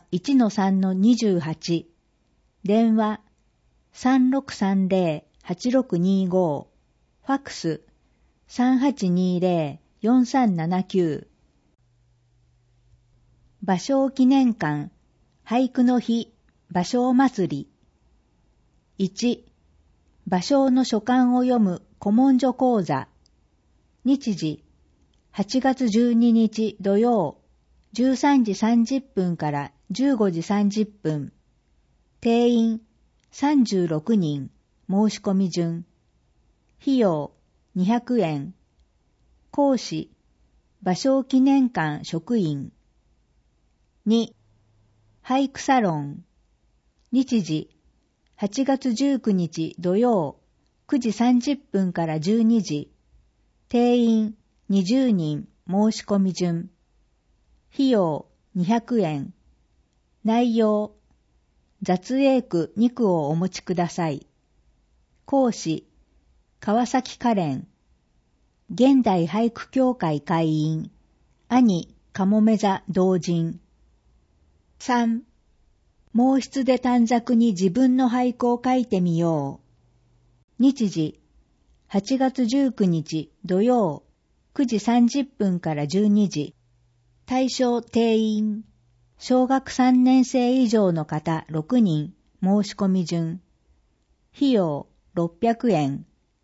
B: 1-3-28、電話 3630-8625、ファックス 3820-4379。芭蕉記念館、俳句の日、芭蕉祭り。1、芭蕉の書簡を読む古文書講座。日時、8月12日土曜、13時30分から15時30分。定員、36人、申し込み順。費用、200円。講師、芭蕉記念館職員。2、俳句サロン。日時、8月19日土曜、9時30分から12時。定員、20人、申し込み順。費用、200円。内容、雑英句2句をお持ちください。講師、川崎花蓮。現代俳句協会会員、兄、かもめ座同人。3、毛筆で短冊に自分の俳句を書いてみよう。日時、8月19日土曜、9時30分から12時。対象定員、小学3年生以上の方6人、申し込み順。費用600円。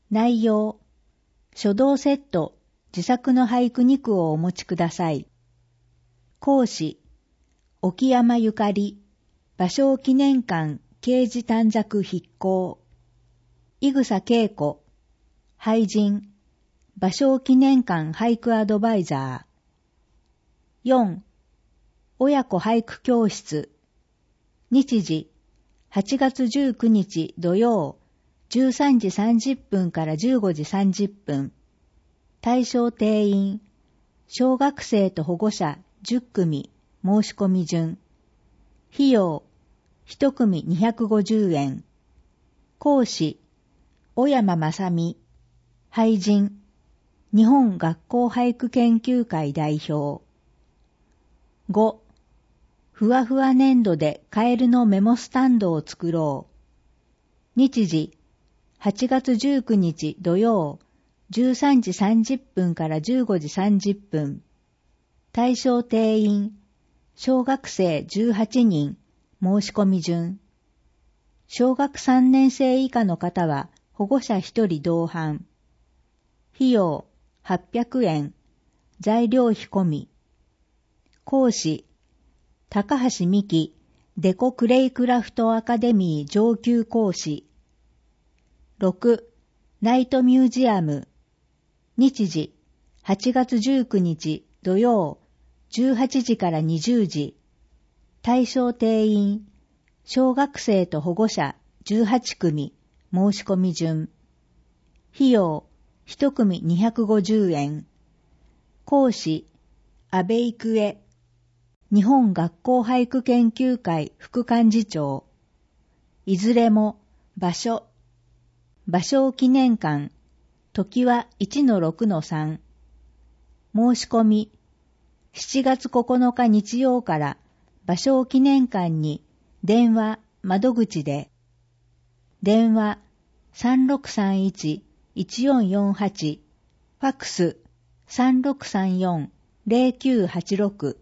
B: 内容、書道セット、自作の俳句2句をお持ちください。講師、沖山ゆかり、芭蕉記念館掲示短冊筆行。伊草恵子、俳人、芭蕉記念館俳句アドバイザー。4. 親子俳句教室。日時、8月19日土曜、13時30分から15時30分。対象定員、小学生と保護者10組、申し込み順。費用、1組250円。講師、小山正美。俳人、日本学校俳句研究会代表。5. ふわふわ粘土でカエルのメモスタンドを作ろう。日時、8月19日土曜、13時30分から15時30分。対象定員、小学生18人、申し込み順。小学3年生以下の方は保護者1人同伴。費用800円、材料費込み。講師、高橋美希、デコクレイクラフトアカデミー上級講師。6. ナイトミュージアム。日時、8月19日土曜、18時から20時。対象定員、小学生と保護者18組、申し込み順。費用、1組250円。講師、安倍郁恵、日本学校俳句研究会副幹事長。いずれも、場所、芭蕉記念館、時は 1-6-3。申し込み、7月9日日曜から芭蕉記念館に電話、窓口で。電話 3631-1448、ファックス 3634-0986。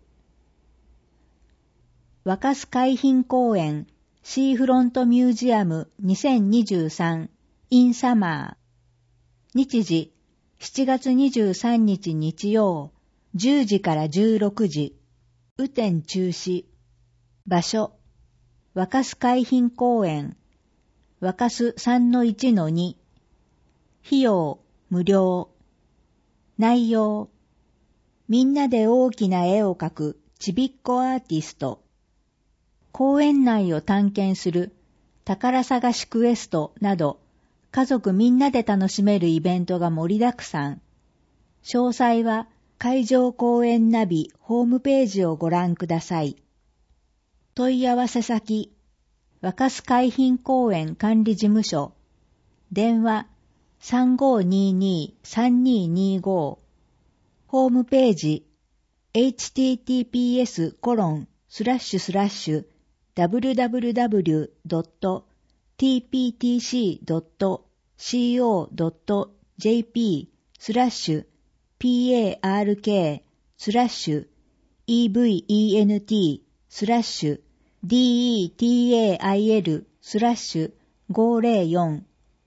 B: 若洲海浜公園シーフロントミュージアム2023 in サマー。日時、7月23日日曜、10時から16時。雨天中止。場所、若洲海浜公園、若洲 3-1-2。費用、無料。内容、みんなで大きな絵を描くちびっこアーティスト。公園内を探検する宝探しクエストなど、家族みんなで楽しめるイベントが盛りだくさん。詳細は海上公園ナビホームページをご覧ください。問い合わせ先、若洲海浜公園管理事務所。電話3522-3225。ホームページ https://www.tptc.co.jp/park/event/504。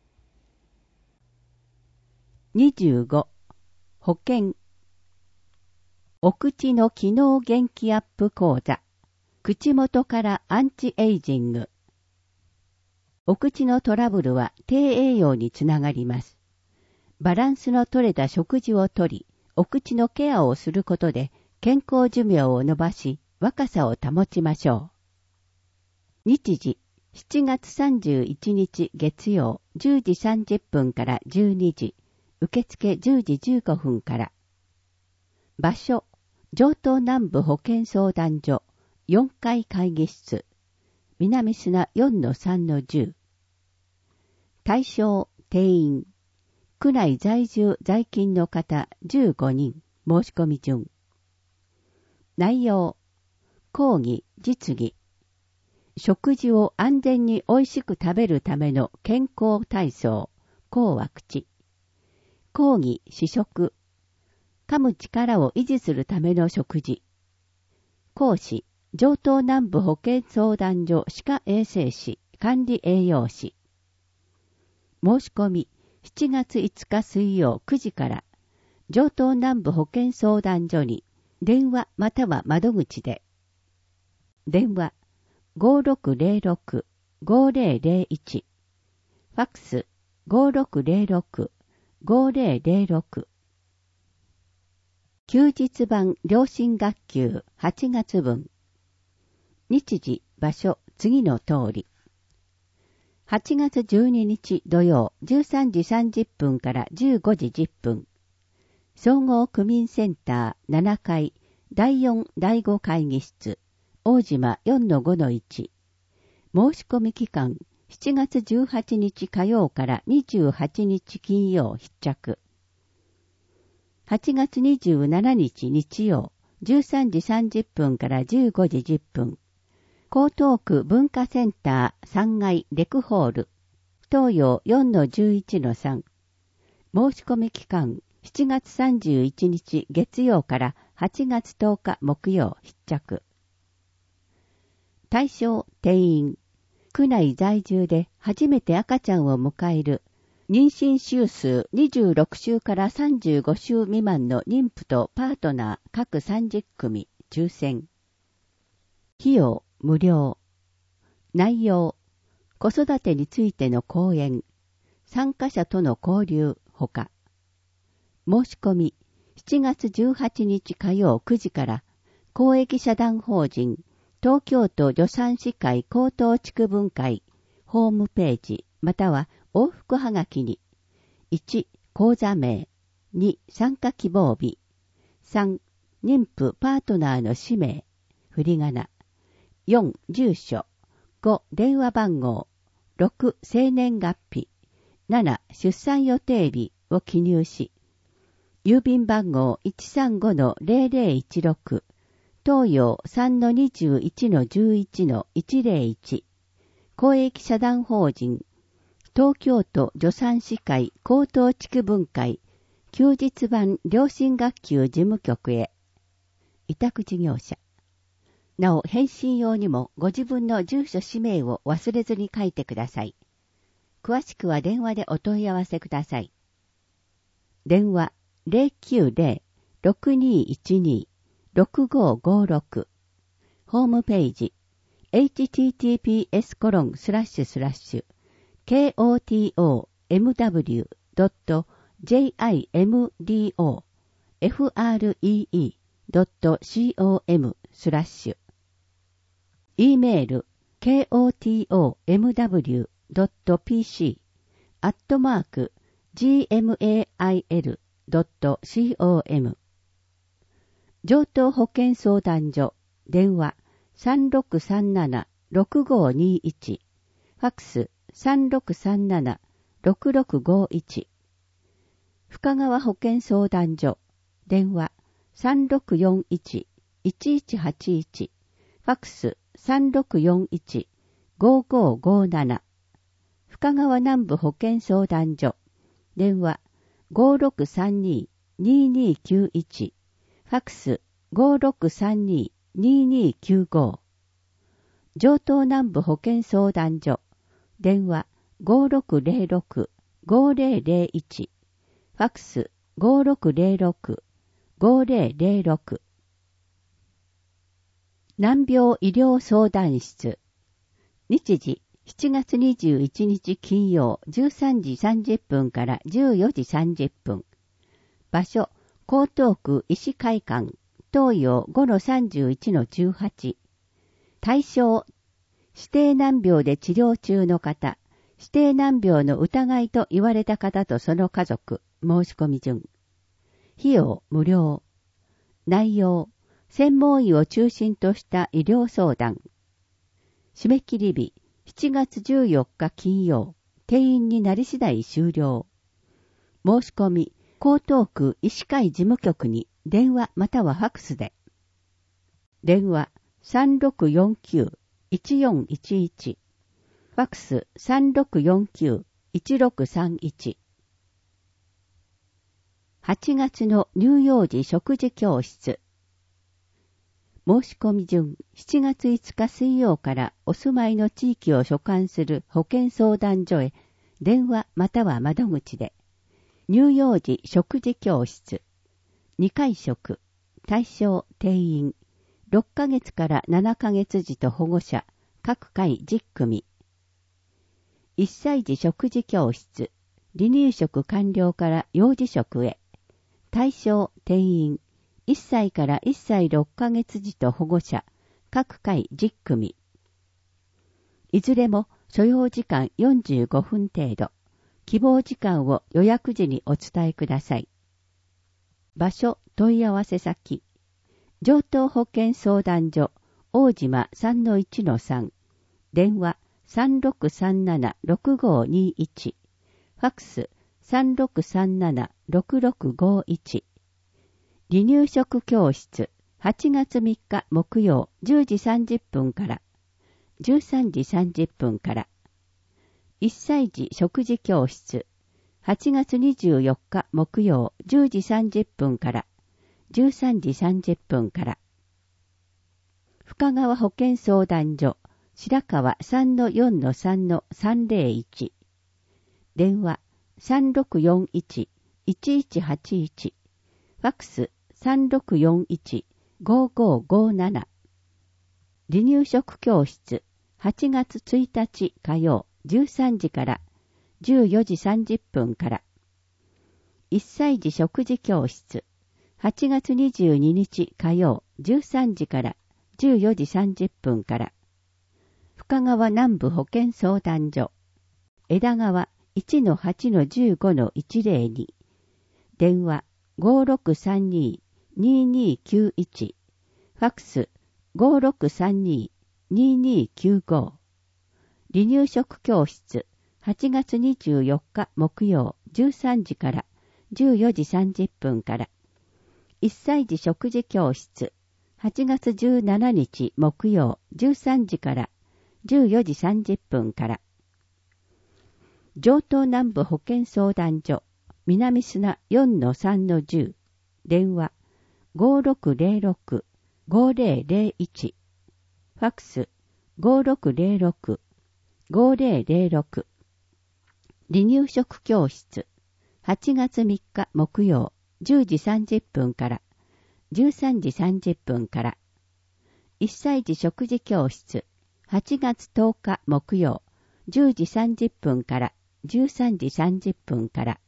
C: 25. 保険。お口の機能元気アップ講座。口元からアンチエイジング。お口のトラブルは低栄養につながります。バランスの取れた食事をとり、お口のケアをすることで健康寿命を伸ばし、若さを保ちましょう。日時、7月31日月曜10時30分から12時。受付10時15分から。場所、城東南部保健相談所4階会議室。南砂 4-3-10。対象、定員。区内在住在勤の方15人。申し込み順。内容、講義、実技。食事を安全に美味しく食べるための健康体操、口は口。講義、試食。噛む力を維持するための食事。講師、城東南部保健相談所歯科衛生士、管理栄養士。申し込み、 7月5日水曜9時から、城東南部保健相談所に電話または窓口で。電話 5606-5001 ファックス 5606-5006 休日版良心学級8月分。日時、場所、次の通り。8月12日土曜13時30分から15時10分。総合区民センター7階第4第5会議室大島 4-5-1。申し込み期間7月18日火曜から28日金曜必着。8月27日日曜13時30分から15時10分。江東区文化センター3階レクホール東洋 4-11-3。申し込み期間7月31日月曜から8月10日木曜必着。対象定員。区内在住で初めて赤ちゃんを迎える妊娠週数26週から35週未満の妊婦とパートナー各30組抽選。費用無料。内容子育てについての講演、参加者との交流ほか。申し込み7月18日火曜9時から公益社団法人東京都助産師会高等地区分会ホームページまたは往復はがきに1、講座名、2、参加希望日、3、妊婦パートナーの氏名、振り仮名、4、住所、5、電話番号、6、生年月日、7、出産予定日を記入し、郵便番号 135-0016、東洋 3-21-11-101、公益社団法人、東京都助産師会高等地区分会休日版良心学級事務局へ。委託事業者。なお、返信用にもご自分の住所氏名を忘れずに書いてください。詳しくは電話でお問い合わせください。電話 090-6212-6556 ホームページ https://kotomwfree.com/ e メール kotomw.pc@gmail.com 城東保健相談所電話 3637-6521 ファックス 3637-6651 深川保健相談所電話 3641-1181 ファックス 3641-5557 深川南部保健相談所電話 5632-2291 ファックス 5632-2295 城東南部保健相談所電話 5606-5001 ファックス 5606-5006 難病医療相談室日時7月21日金曜13時30分から14時30分場所江東区医師会館東洋 5-31-18 対象指定難病で治療中の方指定難病の疑いと言われた方とその家族申し込み順費用無料内容専門医を中心とした医療相談締め切り日7月14日金曜定員になり次第終了申し込み江東区医師会事務局に電話またはファックスで電話 3649-1411 ファックス 3649-1631 8月の乳幼児食事教室申し込み順7月5日水曜からお住まいの地域を所管する保健相談所へ電話または窓口で乳幼児食事教室。2回食。対象定員。6ヶ月から7ヶ月児と保護者。各回10組。1歳児食事教室。離乳食完了から幼児食へ。対象定員。1歳から1歳6ヶ月児と保護者。各回10組。いずれも所要時間45分程度。希望時間を予約時にお伝えください。場所問い合わせ先。上東保健相談所大島 3-1-3 電話 3637-6521 ファクス 3637-6651 離乳食教室8月3日木曜10時30分から13時30分から1歳児食事教室8月24日木曜10時30分から13時30分から深川保健相談所白川 3-4-3-301 電話 3641-1181 ファクス 3641-5557 離乳食教室8月1日火曜13時から14時30分から1歳児食事教室8月22日火曜13時から14時30分から深川南部保健相談所枝川 1-8-15-102 電話 5632-2291 ファクス 5632-2295 離乳食教室8月24日木曜13時から14時30分から1歳児食事教室8月17日木曜13時から14時30分から上東南部保健相談所南砂 4-3-10 電話 5606-5001 ファクス 5606-5006 離乳食教室8月3日木曜10時30分から13時30分から1歳児食事教室8月10日木曜10時30分から13時30分から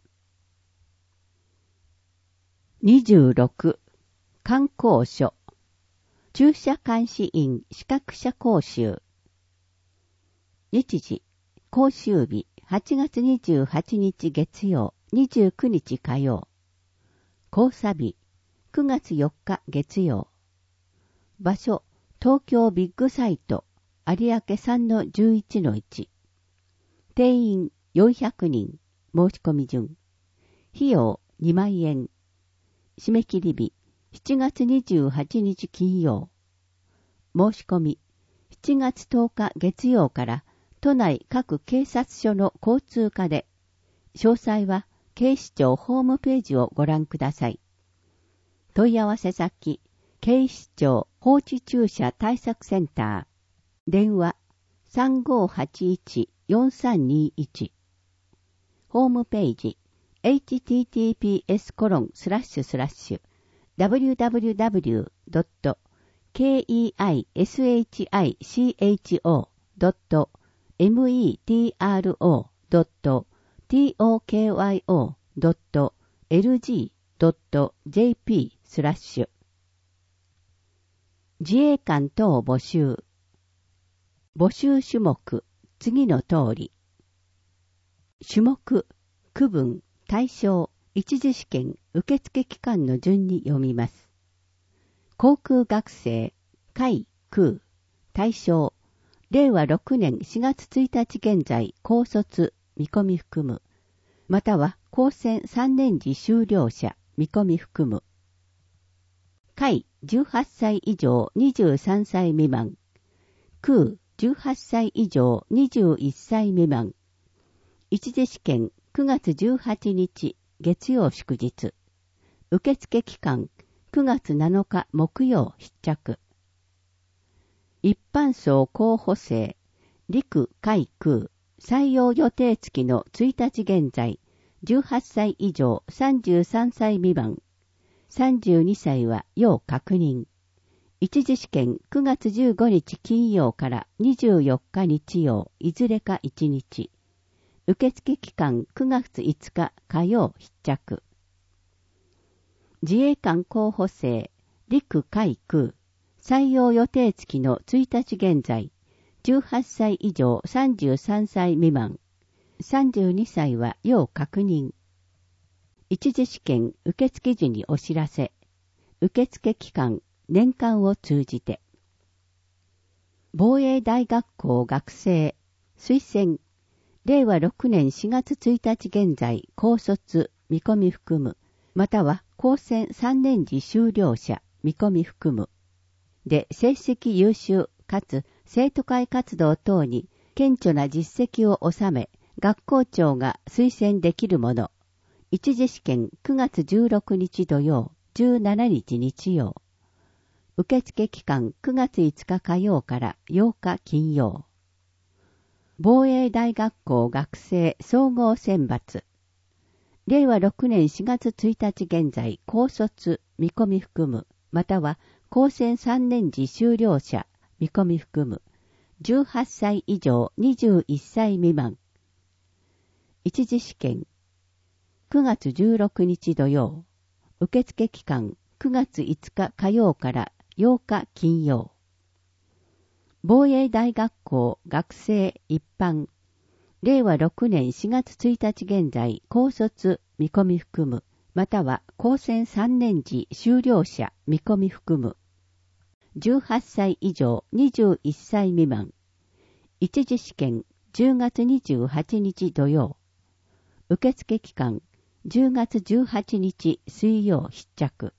C: 26観光所駐車監視員資格者講習日時講習日8月28日月曜29日火曜交差日9月4日月曜場所東京ビッグサイト有明 3-11-1 定員400人申し込み順費用2万円締め切り日7月28日金曜申し込み7月10日月曜から都内各警察署の交通課で詳細は警視庁ホームページをご覧ください。問い合わせ先警視庁放置駐車対策センター電話 3581-4321 ホームページ https://www.keisho.metro.lg.jp/ 自衛官等募集募集種目次の通り種目区分対象一次試験受付期間の順に読みます。航空学生海空対象令和6年4月1日現在高卒見込み含むまたは高専3年次修了者見込み含む海18歳以上23歳未満空18歳以上21歳未満一次試験9月18日月曜祝日受付期間9月7日木曜必着一般層候補生陸海空採用予定付の1日現在 18歳以上33歳未満。32歳は要確認。一次試験9月15日金曜から24日日曜、いずれか1日。受付期間9月5日火曜必着。自衛官候補生、陸海空、採用予定月の1日現在、18歳以上33歳未満。32歳は要確認。一次試験受付時にお知らせ。受付期間、年間を通じて。防衛大学校学生、推薦、令和6年4月1日現在、高卒、見込み含む、または高専3年時修了者、見込み含む。で、成績優秀かつ生徒会活動等に顕著な実績を収め、学校長が推薦できるもの。一次試験9月16日土曜、17日日曜。受付期間9月5日火曜から8日金曜。防衛大学校学生総合選抜。令和6年4月1日現在、高卒、見込み含む、または高専3年時修了者、見込み含む。18歳以上21歳未満。一次試験9月16日土曜。受付期間9月5日火曜から8日金曜。防衛大学校学生一般。令和6年4月1日現在、高卒見込み含む、または高専3年時修了者見込み含む。18歳以上21歳未満。一次試験10月28日土曜。受付期間10月18日水曜必着。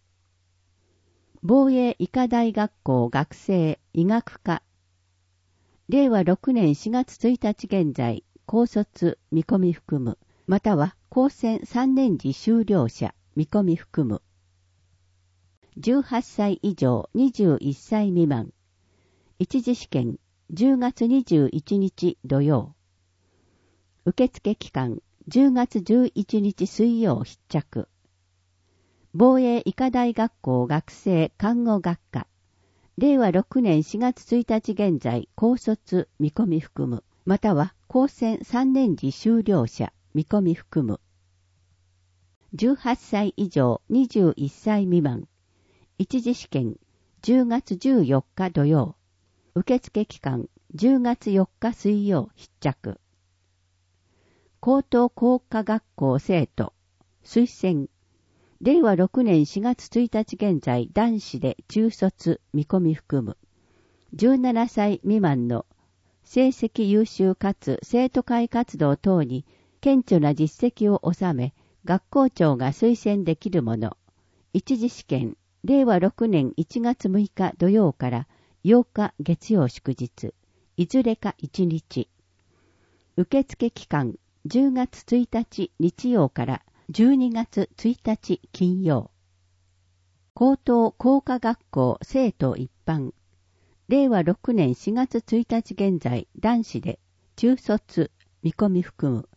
C: 防衛医科大学校学生医学科。令和6年4月1日現在、高卒見込み含む、または高専3年時修了者見込み含む。18歳以上21歳未満。一次試験10月21日土曜。受付期間10月11日水曜必着。防衛医科大学校学生看護学科。令和6年4月1日現在、高卒見込み含む、または高専3年時修了者見込み含む。18歳以上21歳未満。一次試験10月14日土曜。受付期間10月4日水曜必着。高等工科学校生徒、推薦。令和6年4月1日現在、男子で中卒見込み含む。17歳未満の成績優秀かつ生徒会活動等に顕著な実績を収め、学校長が推薦できるもの。一次試験、令和6年1月6日土曜から8日月曜祝日、いずれか1日。受付期間、10月1日日曜から12月1日金曜。高等工科学校生徒一般。令和6年4月1日現在、男子で中卒見込み含む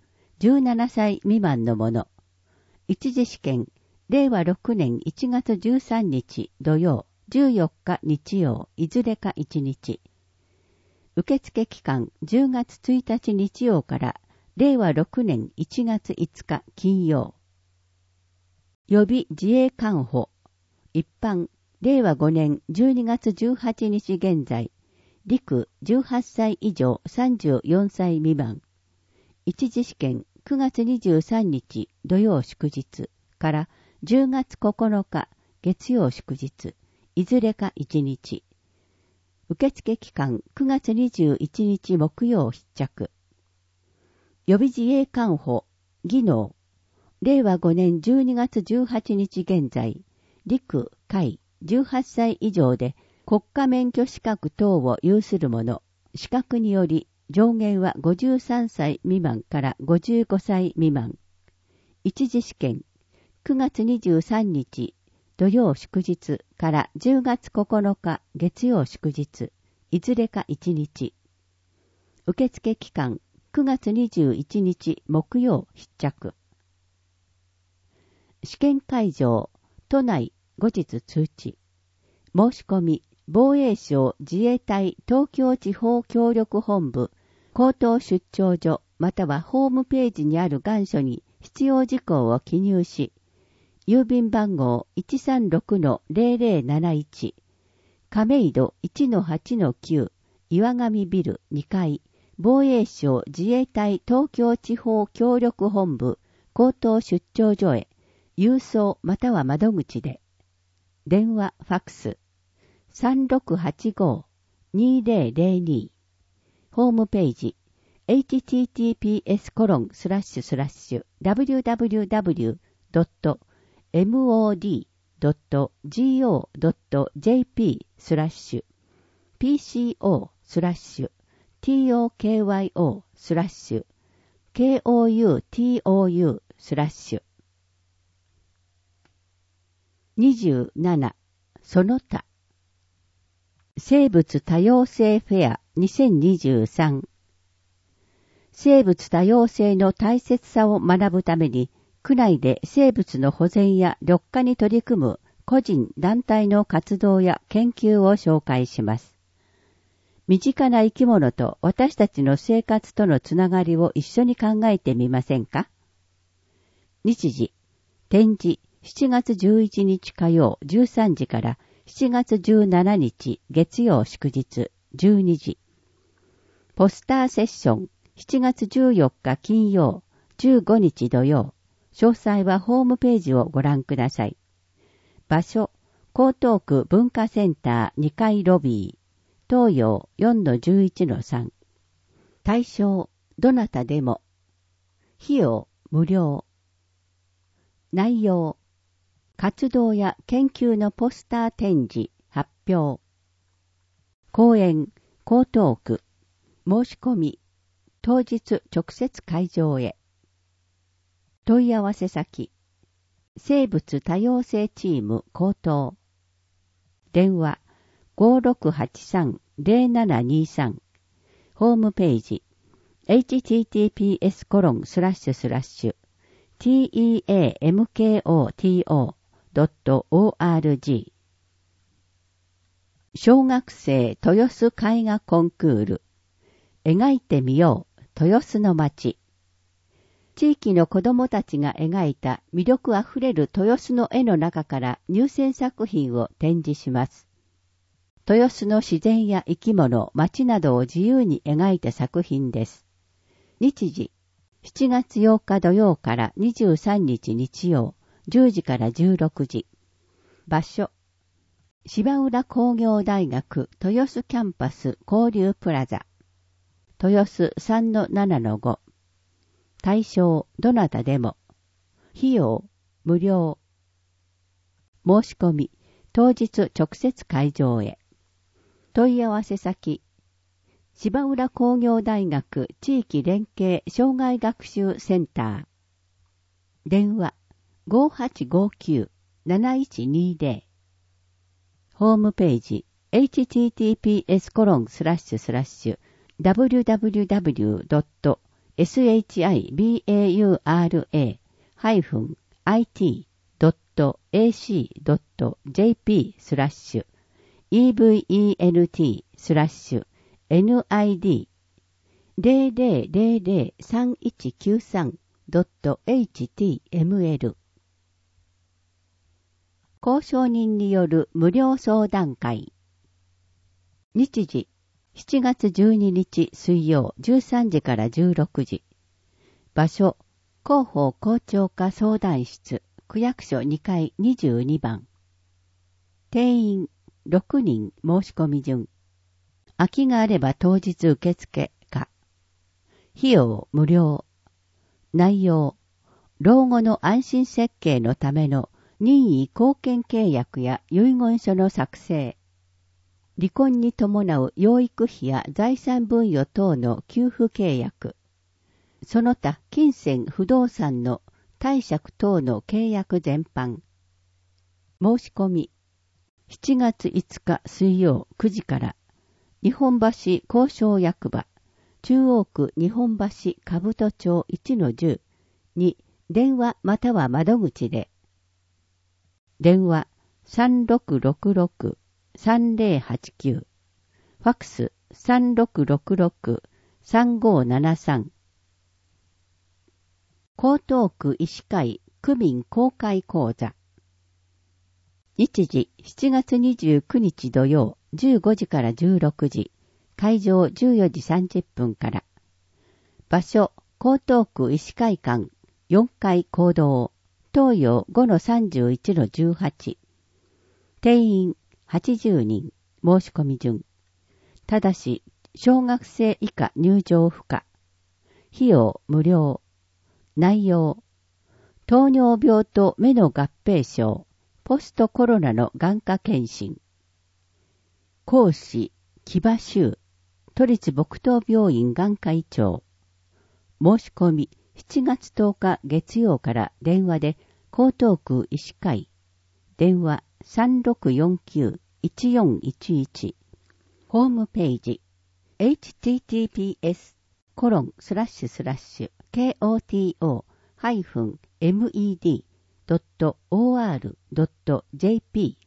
C: 17歳未満のもの。一次試験、令和6年1月13日土曜、14日日曜、いずれか1日。受付期間10月1日日曜から令和6年1月5日金曜。予備自衛官補。一般、令和5年12月18日現在、陸18歳以上34歳未満。一次試験9月23日土曜祝日から10月9日月曜祝日、いずれか1日。受付期間9月21日木曜必着。予備自衛官補、技能。令和5年12月18日現在、陸海18歳以上で国家免許資格等を有する者、資格により上限は53歳未満から55歳未満。一次試験、9月23日土曜祝日から10月9日月曜祝日、いずれか1日。受付期間、9月21日木曜必着。 試験会場、都内、後日通知。申し込み、防衛省自衛隊東京地方協力本部、口頭出張所、またはホームページにある願書に必要事項を記入し、郵便番号 136-0071、亀戸 1-8-9、岩上ビル2階、防衛省自衛隊東京地方協力本部、口頭出張所へ、郵送または窓口で。電話、ファックス、3685-2002。ホームページ、https://www.mod.go.jp/PCO/tokyo/KOUTOU/。27. その他。生物多様性フェア2023。生物多様性の大切さを学ぶために、区内で生物の保全や緑化に取り組む個人・団体の活動や研究を紹介します。身近な生き物と私たちの生活とのつながりを一緒に考えてみませんか？日時、展示、7月11日火曜13時から7月17日月曜祝日12時。ポスターセッション、7月14日金曜、15日土曜。詳細はホームページをご覧ください。場所、江東区文化センター2階ロビー、東洋 4-11-3。対象、どなたでも。費用、無料。内容、活動や研究のポスター展示、発表。講演、江東区。申し込み、当日直接会場へ。問い合わせ先、生物多様性チーム江東。電話、5683-0723。ホームページ、https://teamkoto.org。小学生豊洲絵画コンクール。描いてみよう、豊洲の街。地域の子どもたちが描いた魅力あふれる豊洲の絵の中から入選作品を展示します。豊洲の自然や生き物、街などを自由に描いた作品です。日時、7月8日土曜から23日日曜、10時から16時。場所、芝浦工業大学豊洲キャンパス交流プラザ。豊洲 3-7-5。対象、どなたでも。費用、無料。申し込み、当日直接会場へ。問い合わせ先、芝浦工業大学地域連携障害学習センター。電話、5859-7120。ホームページ、https://www.sit.ac.jp/event-.nid-00-3193.html。交渉人による無料相談会。日時、7月12日水曜13時から16時。場所、広報校長課相談室、区役所2階22番。定員6人申し込み順。空きがあれば当日受付か。費用無料。内容、老後の安心設計のための任意後見契約や遺言書の作成。離婚に伴う養育費や財産分与等の給付契約。その他金銭不動産の貸借等の契約全般。申し込み。7月5日水曜9時から、日本橋交渉役場、中央区日本橋兜町 1-10 に電話または窓口で、 電話3666-3089。ファックス3666-3573。江東区医師会区民公開講座。日時7月29日土曜15時から16時。会場14時30分から。場所江東区医師会館4階講堂。東洋 5-31-18。定員80人。申し込み順。ただし、小学生以下入場不可。費用無料。内容。糖尿病と目の合併症。ポストコロナの眼科検診。講師、木場修。都立木東病院眼科医長。申し込み。7月10日月曜から電話で江東区医師会。電話3649-1411。ホームページ。https://koto-med.or.jp/。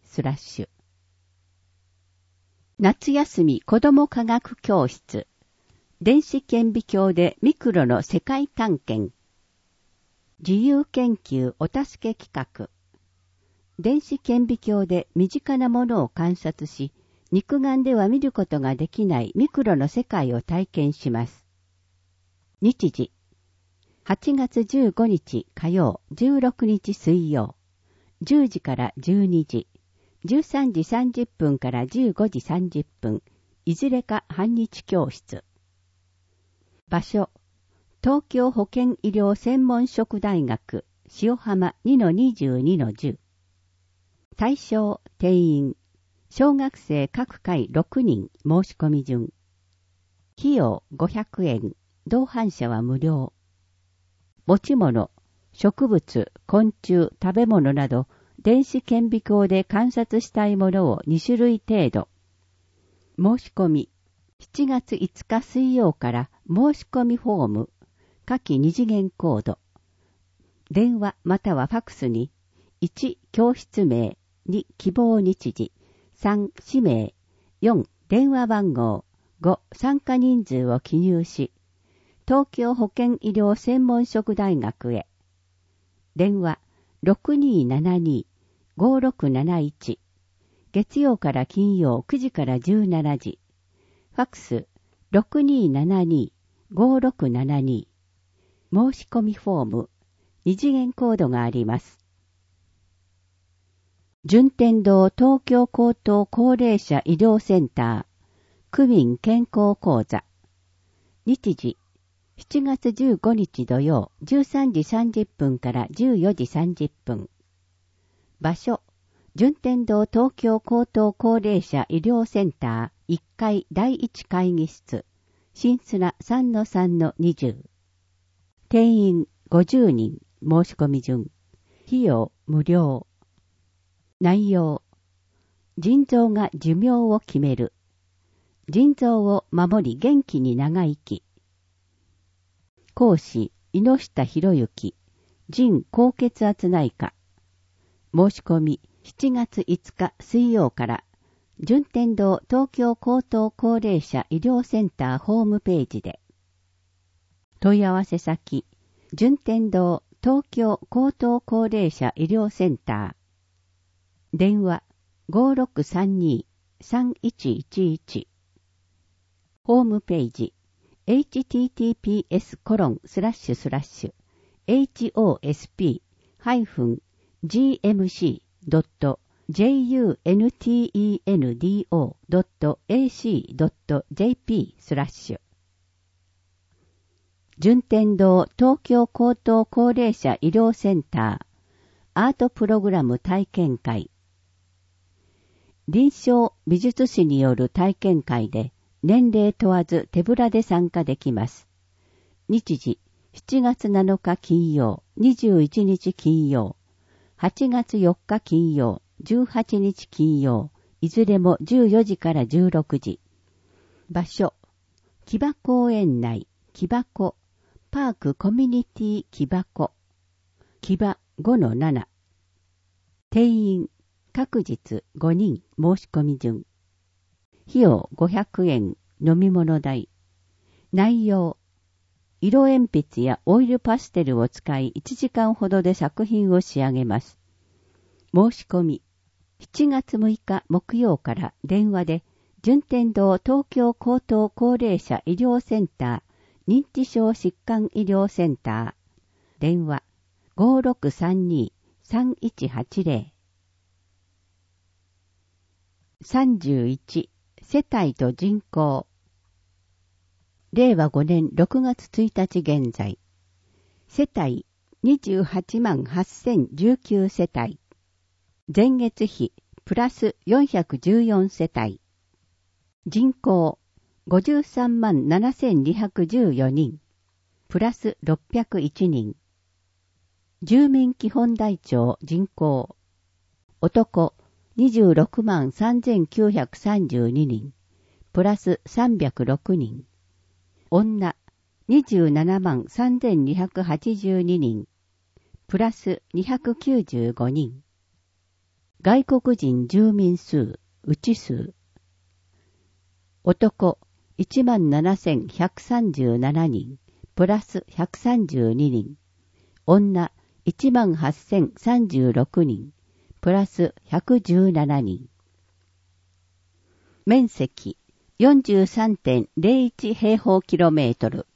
C: 夏休み子ども科学教室。電子顕微鏡でミクロの世界探検。自由研究お助け企画。電子顕微鏡で身近なものを観察し、肉眼では見ることができないミクロの世界を体験します。日時。8月15日火曜、16日水曜。10時から12時。13時30分から15時30分。いずれか半日教室。場所。東京保健医療専門職大学塩浜 2-22-10。対象定員。小学生各回6人申し込み順。費用500円。同伴者は無料。持ち物、植物、昆虫、食べ物など電子顕微鏡で観察したいものを2種類程度。申し込み。7月5日水曜から申し込みフォーム、下記2次元コード。電話またはファックスに、1、教室名、2、希望日時、3、氏名、4、電話番号、5、参加人数を記入し、東京保健医療専門職大学へ。電話6272-5671。月曜から金曜9時から17時。ファックス 6272-5672。申し込みフォーム、2次元コードがあります。順天堂東京高等高齢者医療センター、区民健康講座。日時、7月15日土曜、13時30分から14時30分。場所、順天堂東京高等高齢者医療センター1階第1会議室、新砂 3-3-20。定員50人、申し込み順。費用無料。内容。腎臓が寿命を決める。腎臓を守り元気に長生き。講師、井下博之。腎高血圧内科。申し込み、7月5日水曜から、順天堂東京高等高齢者医療センターホームページで。問い合わせ先、順天堂東京高等高齢者医療センター。電話、5632-3111。ホームページ、https://hosp-gmc.juntendo.ac.jp/。順天堂東京高等高齢者医療センターアートプログラム体験会。臨床美術師による体験会で年齢問わず手ぶらで参加できます。日時、7月7日金曜、21日金曜、8月4日金曜、18日金曜、いずれも14時から16時。場所、木場公園内、木場湖、パークコミュニティ木場湖、木場 5-7。 定員、各日5人申し込み順。費用500円、飲み物代。内容、色鉛筆やオイルパステルを使い1時間ほどで作品を仕上げます。申し込み、7月6日木曜から電話で、順天堂東京高等高齢者医療センター、認知症疾患医療センター、電話 5632-3180。31、世帯と人口。令和5年6月1日現在。世帯28万8019世帯。前月比プラス414世帯。人口53万7214人。プラス601人。住民基本台帳人口。男26万3932人。プラス306人。女27万3282人。プラス295人。外国人住民数、内数。男17,137人。プラス132人。女18,036人。プラス117人。面積 43.01 平方キロメートル。